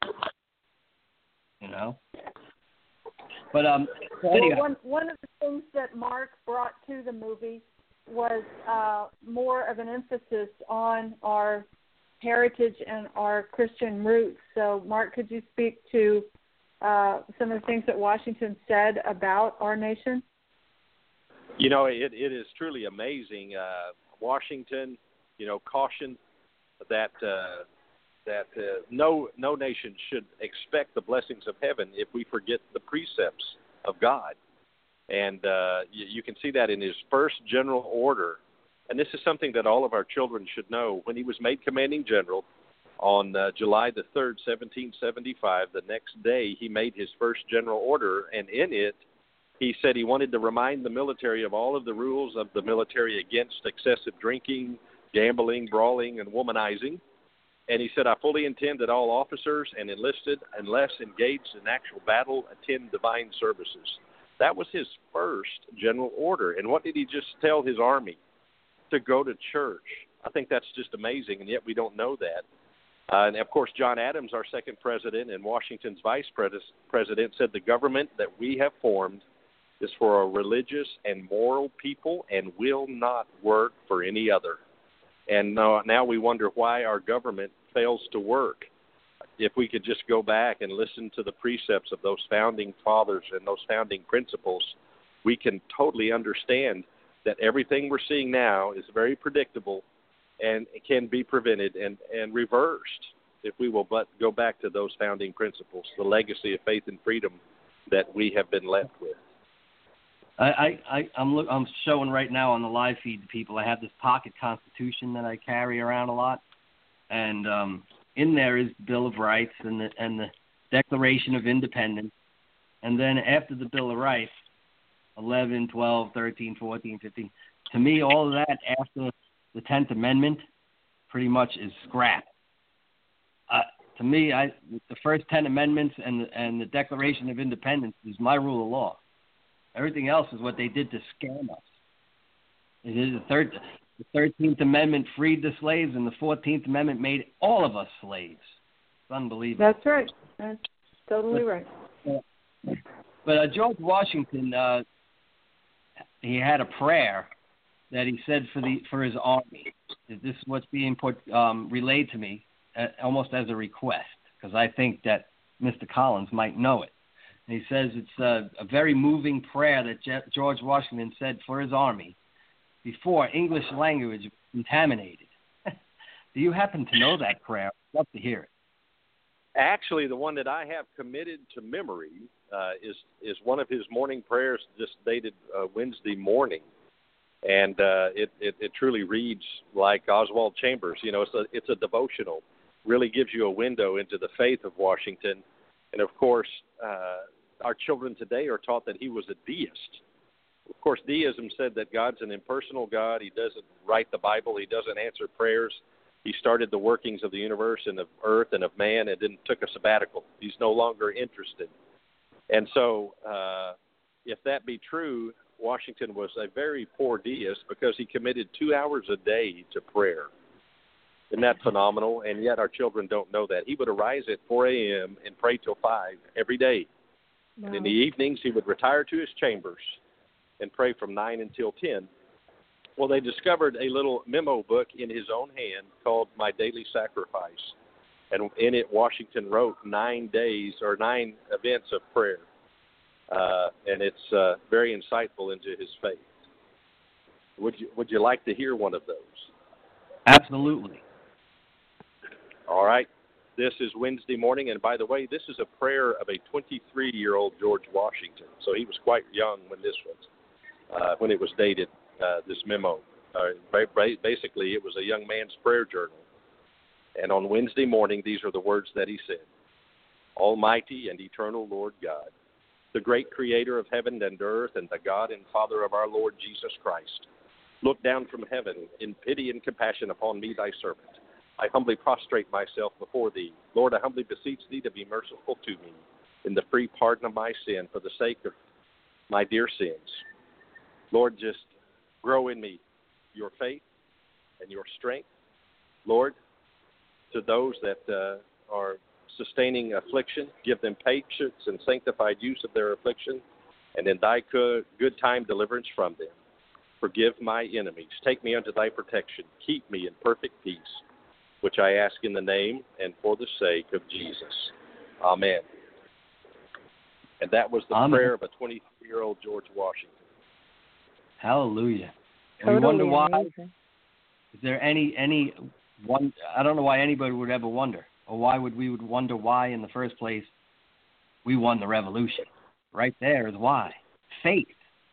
Right. But anyway. One of the things that Mark brought to the movie was more of an emphasis on our heritage and our Christian roots. So, Mark, could you speak to some of the things that Washington said about our nation? It is truly amazing. Washington, cautioned that no nation should expect the blessings of heaven if we forget the precepts of God. And you can see that in his first general order. And this is something that all of our children should know. When he was made commanding general on July the 3rd, 1775, the next day he made his first general order. And in it, he said he wanted to remind the military of all of the rules of the military against excessive drinking, gambling, brawling, and womanizing. And he said, I fully intend that all officers and enlisted, unless engaged in actual battle, attend divine services. That was his first general order. And what did he just tell his army? To go to church. I think that's just amazing, and yet we don't know that. And, of course, John Adams, our second president, and Washington's vice president, said the government that we have formed is for a religious and moral people and will not work for any other. And now we wonder why our government fails to work. If we could just go back and listen to the precepts of those founding fathers and those founding principles, we can totally understand that everything we're seeing now is very predictable and it can be prevented and reversed if we will but go back to those founding principles, the legacy of faith and freedom that we have been left with. I'm showing right now on the live feed to people. I have this pocket Constitution that I carry around a lot, and in there is the Bill of Rights and the Declaration of Independence, and then after the Bill of Rights, 11, 12, 13, 14, 15. To me, all of that after the 10th Amendment pretty much is scrap. To me, the first 10 amendments and the Declaration of Independence is my rule of law. Everything else is what they did to scam us. It is the 13th Amendment freed the slaves, and the 14th Amendment made all of us slaves. It's unbelievable. That's right. That's totally right. But George Washington, he had a prayer that he said for his army. This is what's being relayed to me almost as a request, because I think that Mr. Collins might know it. And he says it's a very moving prayer that George Washington said for his army before English language was contaminated. Do you happen to know that prayer? I'd love to hear it. Actually, the one that I have committed to memory is one of his morning prayers, just dated Wednesday morning, and it truly reads like Oswald Chambers. You know, it's a devotional. Really gives you a window into the faith of Washington, and of course, our children today are taught that he was a deist. Of course, deism said that God's an impersonal God. He doesn't write the Bible. He doesn't answer prayers. He started the workings of the universe and of earth and of man and then took a sabbatical. He's no longer interested. And so if that be true, Washington was a very poor deist because he committed 2 hours a day to prayer. Isn't that phenomenal? And yet our children don't know that. He would arise at 4 a.m. and pray till 5 every day. Wow. And in the evenings, he would retire to his chambers and pray from 9 until 10. Well, they discovered a little memo book in his own hand called My Daily Sacrifice. And in it, Washington wrote 9 days or 9 events of prayer. And it's very insightful into his faith. Would you like to hear one of those? Absolutely. All right. This is Wednesday morning. And by the way, this is a prayer of a 23-year-old George Washington. So he was quite young when this was, when it was dated, this memo. Basically, it was a young man's prayer journal. And on Wednesday morning, these are the words that he said. Almighty and eternal Lord God, the great creator of heaven and earth and the God and Father of our Lord Jesus Christ, look down from heaven in pity and compassion upon me, thy servant. I humbly prostrate myself before thee. Lord, I humbly beseech thee to be merciful to me in the free pardon of my sin for the sake of my dear sins. Lord, just grow in me your faith and your strength. Lord, to those that are sustaining affliction, give them patience and sanctified use of their affliction, and in thy good time deliverance from them. Forgive my enemies. Take me unto thy protection. Keep me in perfect peace, which I ask in the name and for the sake of Jesus. Amen. And that was the prayer of a 23-year-old George Washington. Hallelujah. Totally we wonder why. amazing. Is there any one? I don't know why anybody would ever wonder, or why we would wonder why in the first place we won the revolution. Right there is why. Faith.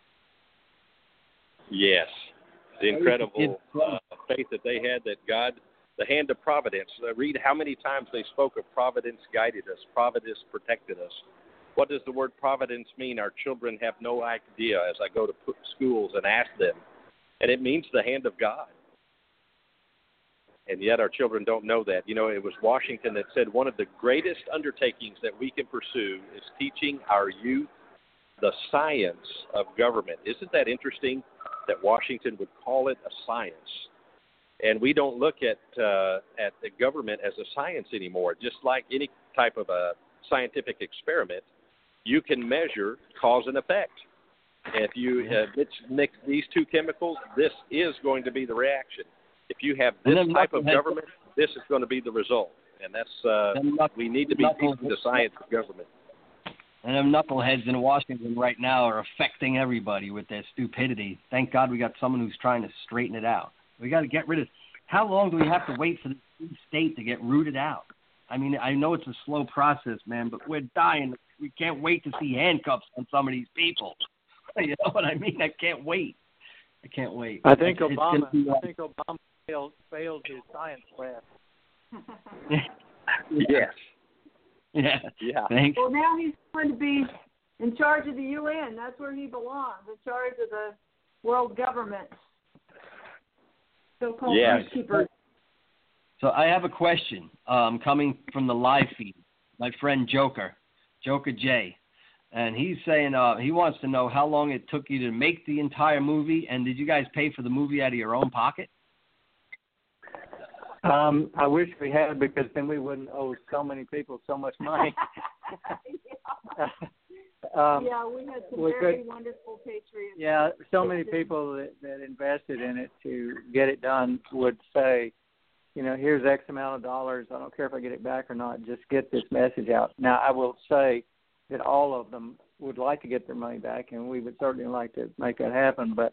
Yes, the incredible faith that they had that God, the hand of providence. Read how many times they spoke of providence guided us, providence protected us. What does the word providence mean? Our children have no idea as I go to schools and ask them. And it means the hand of God. and yet our children don't know that. You know, it was Washington that said one of the greatest undertakings that we can pursue is teaching our youth the science of government. Isn't that interesting that Washington would call it a science? And we don't look at the government as a science anymore. Just like any type of a scientific experiment, you can measure cause and effect. If you mix these two chemicals, this is going to be the reaction. If you have this type of government, this is going to be the result. And that's we need to be teaching the science of government. And them knuckleheads in Washington right now are affecting everybody with their stupidity. Thank God we got someone who's trying to straighten it out. We got to get rid of. How long do we have to wait for the state to get rooted out? I mean, I know it's a slow process, man, but we're dying. We can't wait to see handcuffs on some of these people. You know what I mean? I can't wait. I think Obama failed his science class. Yes. Yeah. Thanks. Well, now he's going to be in charge of the UN. That's where he belongs, in charge of the world government. So-called peacekeepers. So I have a question coming from the live feed. My friend Joker J. And he's saying he wants to know how long it took you to make the entire movie, and did you guys pay for the movie out of your own pocket? I wish we had, because then we wouldn't owe so many people so much money. We had some very wonderful patriots. Yeah, so many people that invested in it to get it done would say, you know, here's X amount of dollars. I don't care if I get it back or not. Just get this message out. Now, I will say that all of them would like to get their money back, and we would certainly like to make that happen. But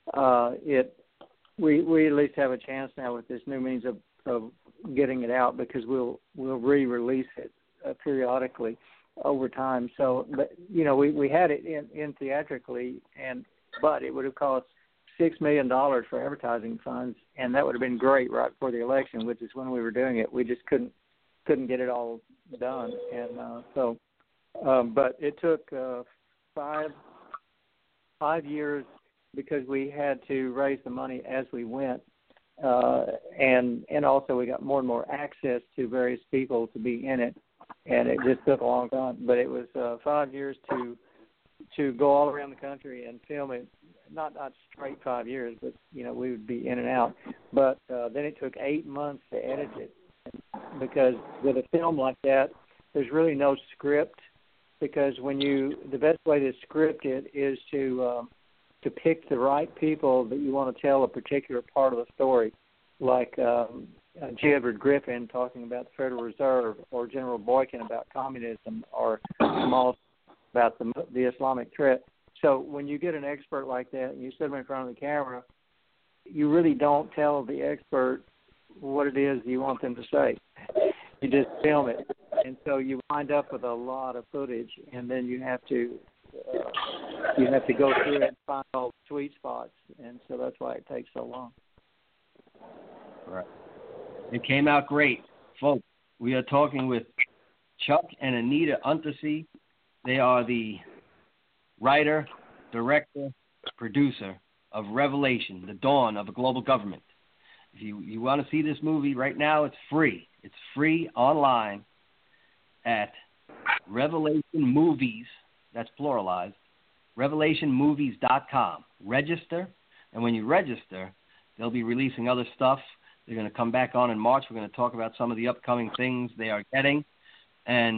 we at least have a chance now with this new means of getting it out, because we'll re-release it periodically over time. So, but you know, we had it in theatrically, but it would have cost $6 million for advertising funds, and that would have been great right before the election, which is when we were doing it. We just couldn't get it all done, and but it took 5 years, because we had to raise the money as we went, and also we got more and more access to various people to be in it, and it just took a long time. But it was 5 years to go all around the country and film it. Not straight 5 years, but you know, we would be in and out. But then it took 8 months to edit it, because with a film like that, there's really no script. Because the best way to script it is to pick the right people that you want to tell a particular part of the story, like G. Edward Griffin talking about the Federal Reserve, or General Boykin about communism, or Jamal about the Islamic threat. So when you get an expert like that and you sit them in front of the camera, you really don't tell the expert what it is you want them to say. You just film it. And so you wind up with a lot of footage, and then you have to go through it and find all the sweet spots, and so that's why it takes so long. Right. It came out great, folks. We are talking with Chuck and Anita Untersee. They are the writer, director, producer of Revelation, The Dawn of a Global Government. If you want to see this movie right now, it's free. It's free online at Revelation Movies, that's pluralized, revelationmovies.com. Register, and when you register, they'll be releasing other stuff. They're going to come back on in March. We're going to talk about some of the upcoming things they are getting. And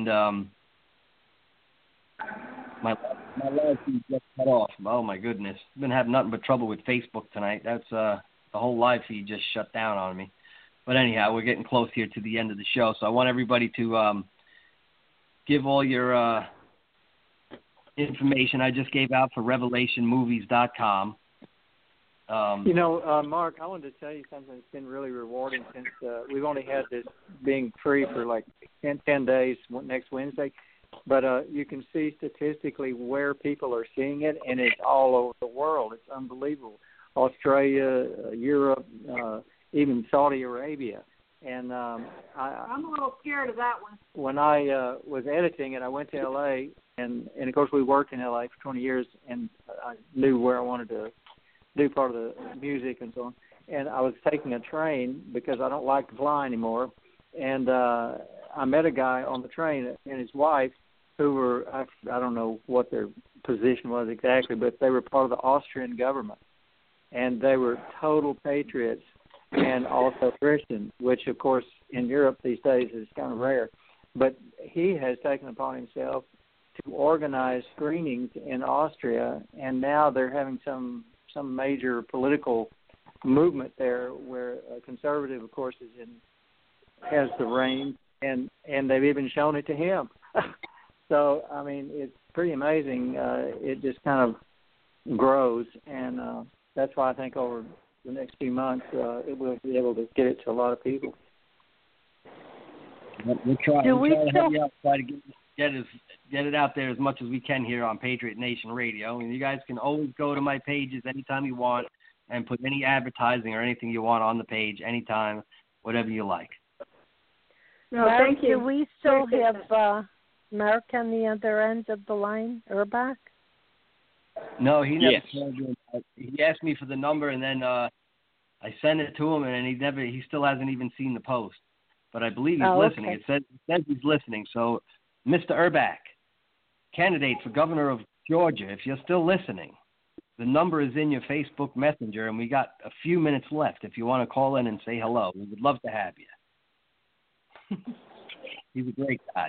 my live feed just cut off. Oh, my goodness. I've been having nothing but trouble with Facebook tonight. That's the whole live feed just shut down on me. But anyhow, we're getting close here to the end of the show, so I want everybody to give all your information I just gave out for revelationmovies.com. You know, Mark, I wanted to tell you something that's been really rewarding since we've only had this being free for like 10 days next Wednesday. But you can see statistically where people are seeing it, and it's all over the world. It's unbelievable. Australia, Europe, even Saudi Arabia. And I'm a little scared of that one. When I was editing it, I went to L.A., and of course we worked in L.A. for 20 years, and I knew where I wanted to do part of the music and so on. and I was taking a train because I don't like to fly anymore. And I met a guy on the train and his wife, who were, I don't know what their position was exactly, but they were part of the Austrian government. And they were total patriots and also Christians, which, of course, in Europe these days is kind of rare. But he has taken upon himself to organize screenings in Austria, and now they're having some major political movement there where a conservative, of course, has the reins, and they've even shown it to him. So, I mean, it's pretty amazing. It just kind of grows, and that's why I think over the next few months it will be able to get it to a lot of people. We'll try to help you out, try to get it out there as much as we can here on Patriot Nation Radio. And you guys can always go to my pages anytime you want and put any advertising or anything you want on the page anytime, whatever you like. No, Mark, thank you. Do we still have Mark on the other end of the line, Urbach? No, he never told you. He asked me for the number, and then I sent it to him, and he still hasn't even seen the post. But I believe he's listening. Okay. It says he's listening. So, Mr. Urbach, candidate for governor of Georgia, if you're still listening, the number is in your Facebook Messenger, and we got a few minutes left if you want to call in and say hello. We would love to have you. He's a great guy.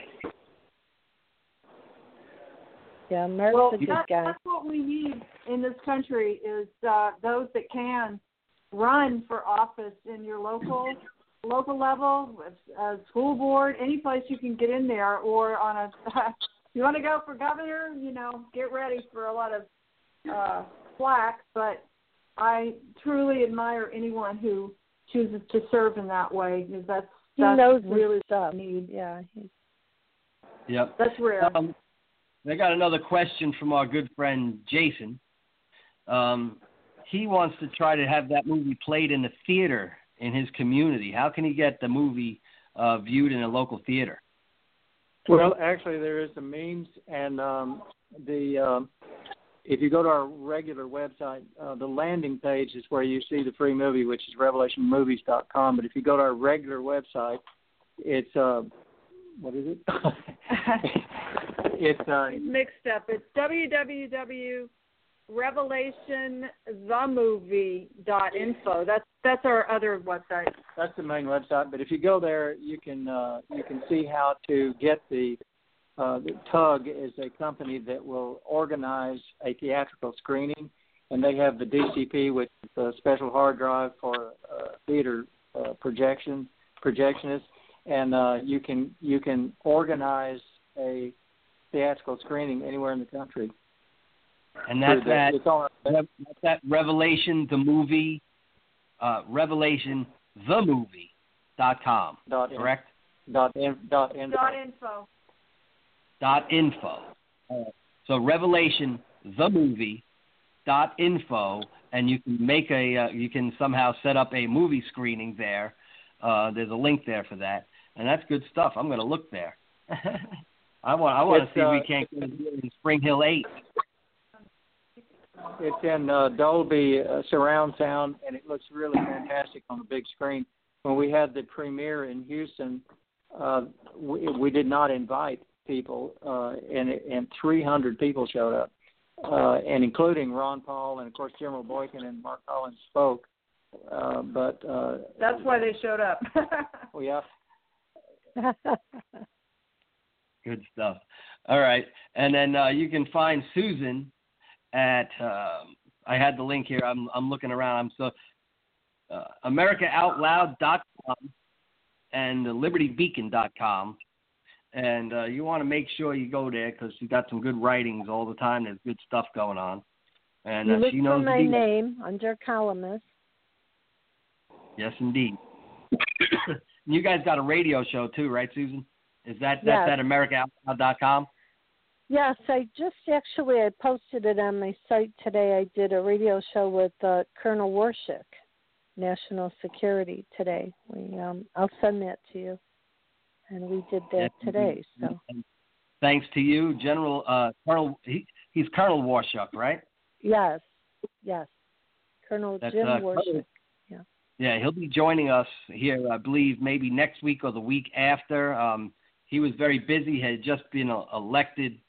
Yeah, Mark's a good guy. That's what we need in this country is those that can run for office in your local level, school board, any place you can get in there, or on a. You want to go for governor, get ready for a lot of flack. But I truly admire anyone who chooses to serve in that way, because that's knows really stuff. Need. Yeah. Yep. That's rare. I got another question from our good friend Jason. He wants to try to have that movie played in a theater in his community. How can he get the movie viewed in a local theater? Well, actually, there is a means, and if you go to our regular website, the landing page is where you see the free movie, which is revelationmovies.com. But if you go to our regular website, it's what is it? It's mixed up. It's www.revelationthemovie.info. That's our other website. That's the main website. But if you go there, you can see how to get the TUG is a company that will organize a theatrical screening, and they have the DCP, which is a special hard drive for theater projectionists, and you can organize a theatrical screening anywhere in the country. And that's that Revelation the Movie, RevelationTheMovie.com, correct? .info. .info. So RevelationTheMovie.info, and you can make you can somehow set up a movie screening there. There's a link there for that, and that's good stuff. I'm going to look there. I want to see if we can't get it in Spring Hill 8. It's in Dolby surround sound, and it looks really fantastic on the big screen. When we had the premiere in Houston, we did not invite people, and 300 people showed up, and including Ron Paul and, of course, General Boykin and Mark Collins spoke. But that's why they showed up. Well, yeah. Good stuff. All right. And then you can find Susan at, I had the link here. I'm looking around. AmericaOutloud.com and LibertyBeacon.com. And you want to make sure you go there because she's got some good writings all the time. There's good stuff going on. And you look she knows for my name under columnist. Yes, indeed. You guys got a radio show too, right, Susan? Is that's yes. at AmericaOutloud.com? Yes, I posted it on my site today. I did a radio show with Colonel Warshik, National Security, today. I'll send that to you. And we did that today. So thanks to you, General Colonel. He's Colonel Warshik, right? Yes. Colonel Jim Warshik. Yeah. Yeah, he'll be joining us here, I believe, maybe next week or the week after. He was very busy. He had just been elected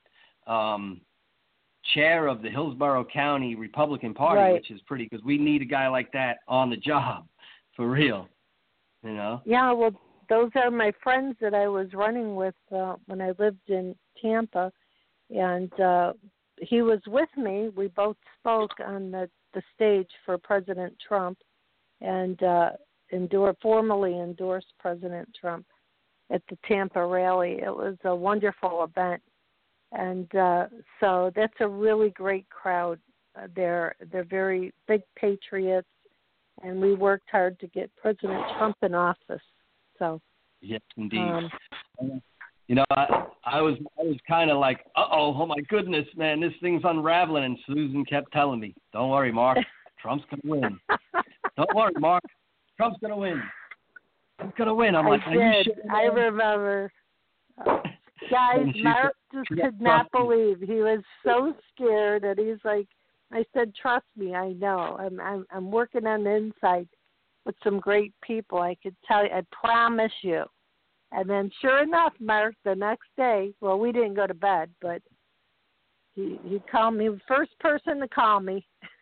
chair of the Hillsborough County Republican Party, right. which is pretty, because we need a guy like that on the job, for real, you know? Yeah, well, those are my friends that I was running with when I lived in Tampa, and he was with me. We both spoke on the stage for President Trump and formally endorsed President Trump at the Tampa rally. It was a wonderful event. And so that's a really great crowd. They're very big patriots, and we worked hard to get President Trump in office. So yes, indeed. You know, I was kind of like, oh my goodness, man, this thing's unraveling. And Susan kept telling me, "Don't worry, Mark, Trump's gonna win. Don't worry, Mark, Trump's gonna win. He's gonna win." I'm like, are you sure? I remember. Guys, Mark just could not believe. He was so scared, and he's like, I said, "Trust me, I know. I'm working on the inside with some great people. I could tell you. I promise you." And then, sure enough, Mark, the next day, well, we didn't go to bed, but he called me. The first person to call me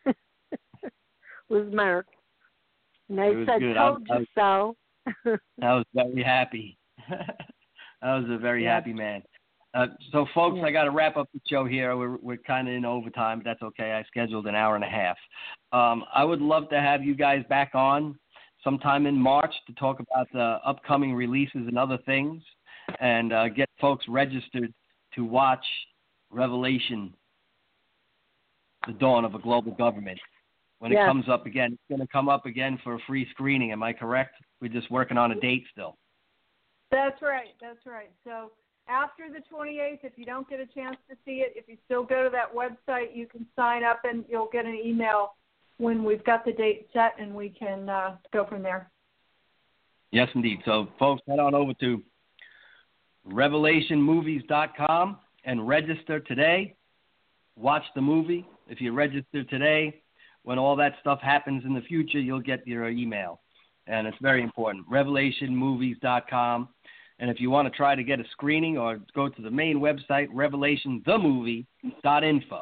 was Mark, and I said, good. "Told you so." I was very happy. I was a very happy man. So, folks, I got to wrap up the show here. We're kind of in overtime, but that's okay. I scheduled an hour and a half. I would love to have you guys back on sometime in March to talk about the upcoming releases and other things, and get folks registered to watch Revelation, The Dawn of a Global Government. When it comes up again, it's going to come up again for a free screening. Am I correct? We're just working on a date still. That's right. So after the 28th, if you don't get a chance to see it, if you still go to that website, you can sign up and you'll get an email when we've got the date set, and we can go from there. Yes, indeed. So, folks, head on over to revelationmovies.com and register today. Watch the movie. If you register today, when all that stuff happens in the future, you'll get your email. And it's very important. revelationmovies.com. And if you want to try to get a screening, or go to the main website, revelationthemovie.info.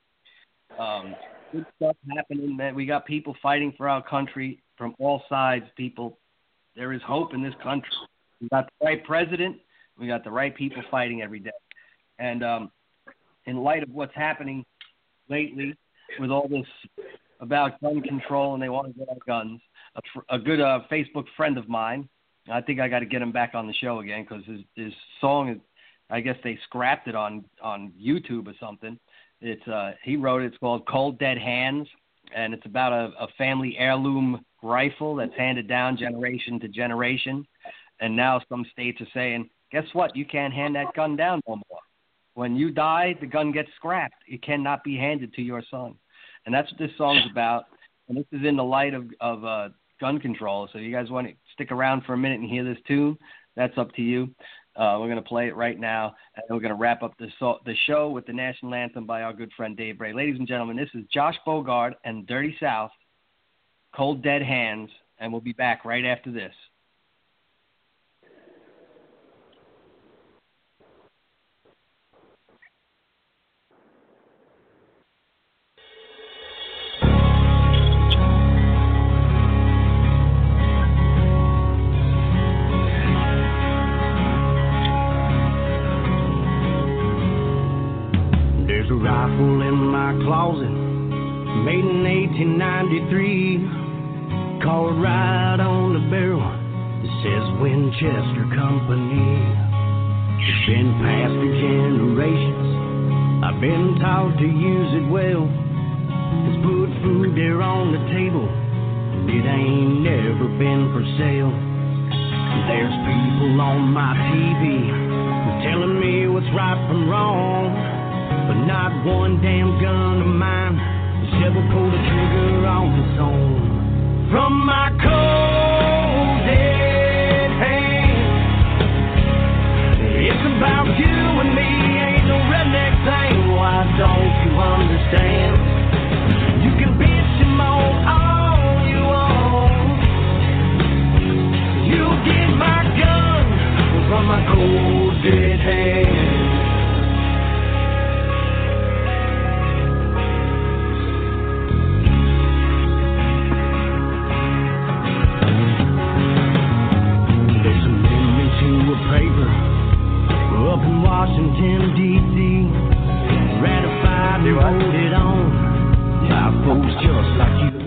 Good stuff happening, man. We got people fighting for our country from all sides, people. There is hope in this country. We got the right president. We got the right people fighting every day. And in light of what's happening lately with all this about gun control, and they want to get our guns, a good Facebook friend of mine, I think I got to get him back on the show again, because his song, I guess they scrapped it on YouTube or something. He wrote it. It's called Cold Dead Hands, and it's about a family heirloom rifle that's handed down generation to generation. And now some states are saying, guess what? You can't hand that gun down no more. When you die, the gun gets scrapped. It cannot be handed to your son. And that's what this song's about. And this is in the light of gun control. So you guys want to stick around for a minute and hear this tune? That's up to you. We're going to play it right now, and we're going to wrap up the show with the national anthem by our good friend Dave Bray. Ladies and gentlemen, this is Josh Bogard and Dirty South, Cold Dead Hands, and we'll be back right after this. There's a rifle in my closet, made in 1893, colored right on the barrel, it says Winchester Company. It's been passed through generations, I've been taught to use it well. It's put food there on the table, and it ain't never been for sale. There's people on my TV telling me what's right from wrong, but not one damn gun of mine has ever pulled a trigger on its own. From my cold dead hands, it's about you and me, ain't no redneck thing. Why don't you understand? You can bitch and moan all you want, cold dead hand. There's a memory to a paper up in Washington, D.C. Ratified and voted on by folks just like you.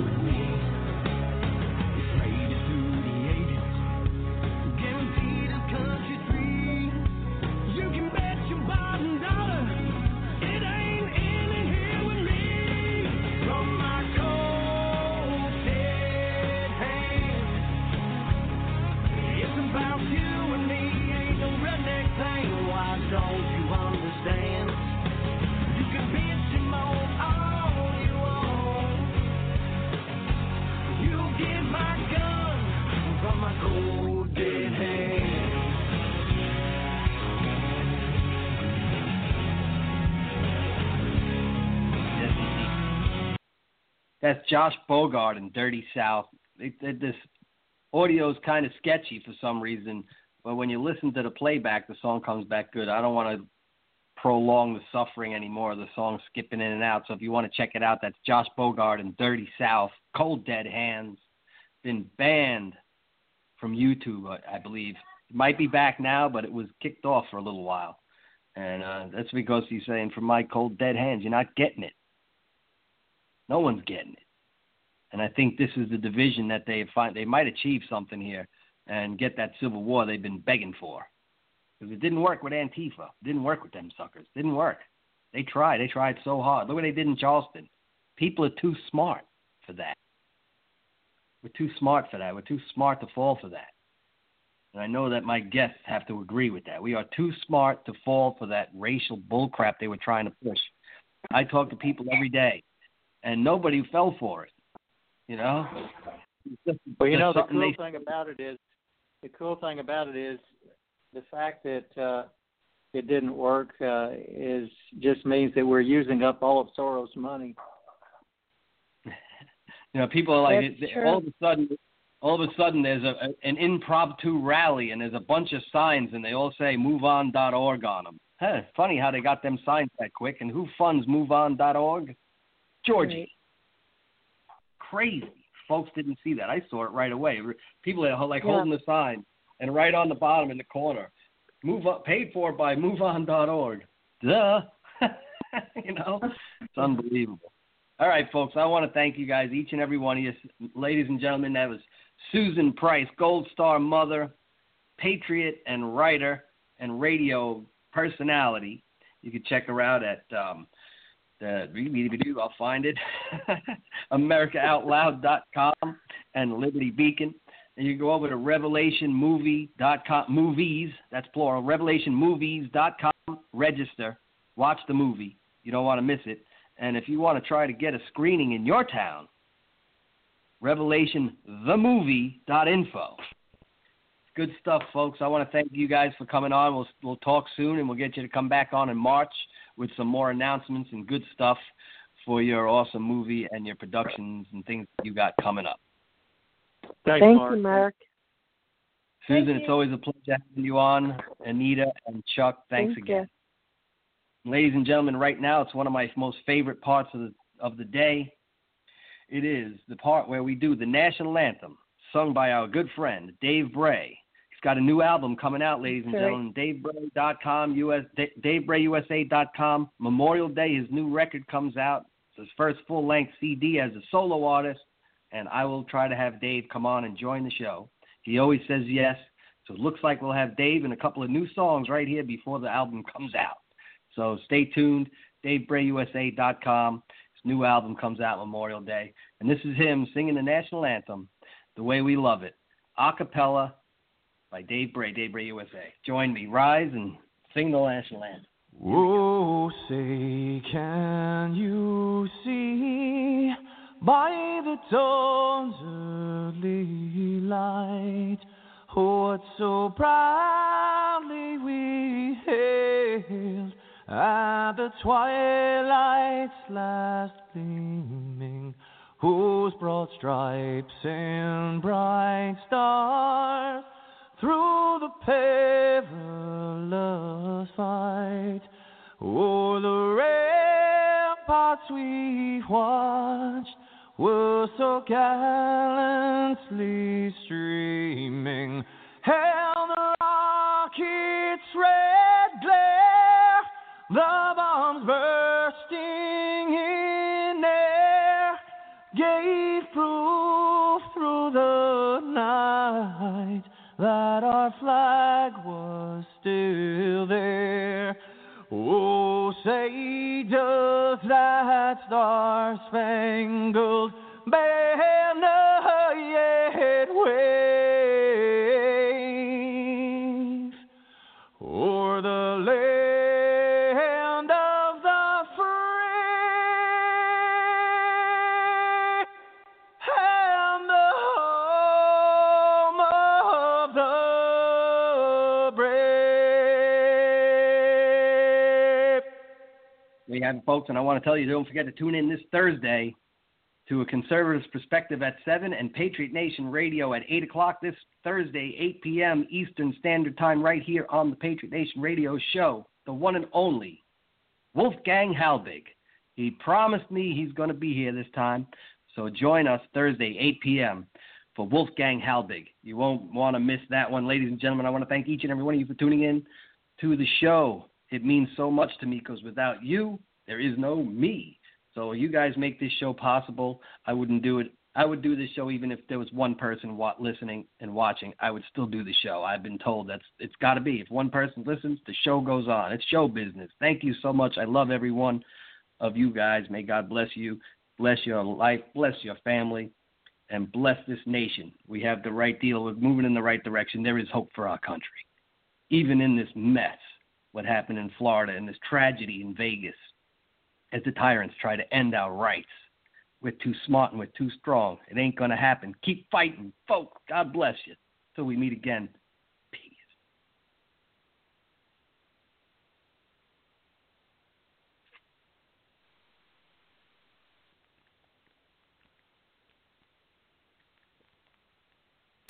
That's Josh Bogart in Dirty South. This audio is kind of sketchy for some reason, but when you listen to the playback, the song comes back good. I don't want to prolong the suffering anymore. The song's skipping in and out. So if you want to check it out, that's Josh Bogart in Dirty South. Cold Dead Hands. Been banned from YouTube, I believe. It might be back now, but it was kicked off for a little while. And that's because he's saying, from my cold dead hands, you're not getting it. No one's getting it. And I think this is the division that they might achieve something here and get that civil war they've been begging for. Because it didn't work with Antifa. It didn't work with them suckers. It didn't work. They tried. They tried so hard. Look what they did in Charleston. People are too smart for that. We're too smart for that. We're too smart to fall for that. And I know that my guests have to agree with that. We are too smart to fall for that racial bullcrap they were trying to push. I talk to people every day, and nobody fell for it. You know? Well, you know, the cool thing about it is the fact that it didn't work just means that we're using up all of Soros' money. You know, people are like, all of a sudden there's an impromptu rally and there's a bunch of signs and they all say moveon.org on them. Huh, funny how they got them signs that quick. And who funds moveon.org? Georgie. Right. Crazy. Folks didn't see that. I saw it right away. People are like holding the sign and right on the bottom in the corner, paid for by moveon.org. Duh. You know, it's unbelievable. All right, folks, I want to thank you guys, each and every one of you. Ladies and gentlemen, that was Susan Price, Gold Star mother, patriot and writer and radio personality. You can check her out at, I'll find it, AmericaOutloud.com and Liberty Beacon. And you can go over to RevelationMovie.com, movies, that's plural, RevelationMovies.com, register, watch the movie. You don't want to miss it. And if you want to try to get a screening in your town, RevelationTheMovie.info. Good stuff, folks. I want to thank you guys for coming on. We'll talk soon, and we'll get you to come back on in March with some more announcements and good stuff for your awesome movie and your productions and things that you got coming up. Thank you, Mark. Susan, it's always a pleasure having you on. Anita and Chuck, thanks again. Ladies and gentlemen, right now it's one of my most favorite parts of the day. It is the part where we do the national anthem, sung by our good friend Dave Bray. He's got a new album coming out, ladies and gentlemen. DaveBray.com, DaveBrayUSA.com. Memorial Day, his new record comes out. It's his first full-length CD as a solo artist, and I will try to have Dave come on and join the show. He always says yes, so it looks like we'll have Dave and a couple of new songs right here before the album comes out. So stay tuned, DaveBrayUSA.com. His new album comes out Memorial Day. And this is him singing the national anthem, The Way We Love It, a cappella by Dave Bray, Dave Bray USA. Join me, rise and sing the national anthem. Oh, say, can you see by the dawn's early light what so proudly we hailed at the twilight's last gleaming, whose broad stripes and bright stars through the perilous fight. O'er the ramparts we watched were so gallantly streaming, and the rocket's red glare, the bombs bursting in air, gave proof through the night that our flag was still there. Oh, say does that star-spangled banner yet wave o'er the land of the free and the home of the brave? We have it, folks, and I want to tell you, don't forget to tune in this Thursday to A Conservative's Perspective at 7 and Patriot Nation Radio at 8 o'clock this Thursday, 8 p.m. Eastern Standard Time, right here on the Patriot Nation Radio show, the one and only Wolfgang Halbig. He promised me he's going to be here this time, so join us Thursday, 8 p.m. for Wolfgang Halbig. You won't want to miss that one. Ladies and gentlemen, I want to thank each and every one of you for tuning in to the show. It means so much to me because without you, there is no me. So you guys make this show possible. I wouldn't do it. I would do this show even if there was one person listening and watching. I would still do the show. I've been told it's got to be. If one person listens, the show goes on. It's show business. Thank you so much. I love every one of you guys. May God bless you, bless your life, bless your family, and bless this nation. We have the right deal. We're moving in the right direction. There is hope for our country. Even in this mess, what happened in Florida and this tragedy in Vegas, as the tyrants try to end our rights. We're too smart and we're too strong. It ain't going to happen. Keep fighting, folks. God bless you. Till we meet again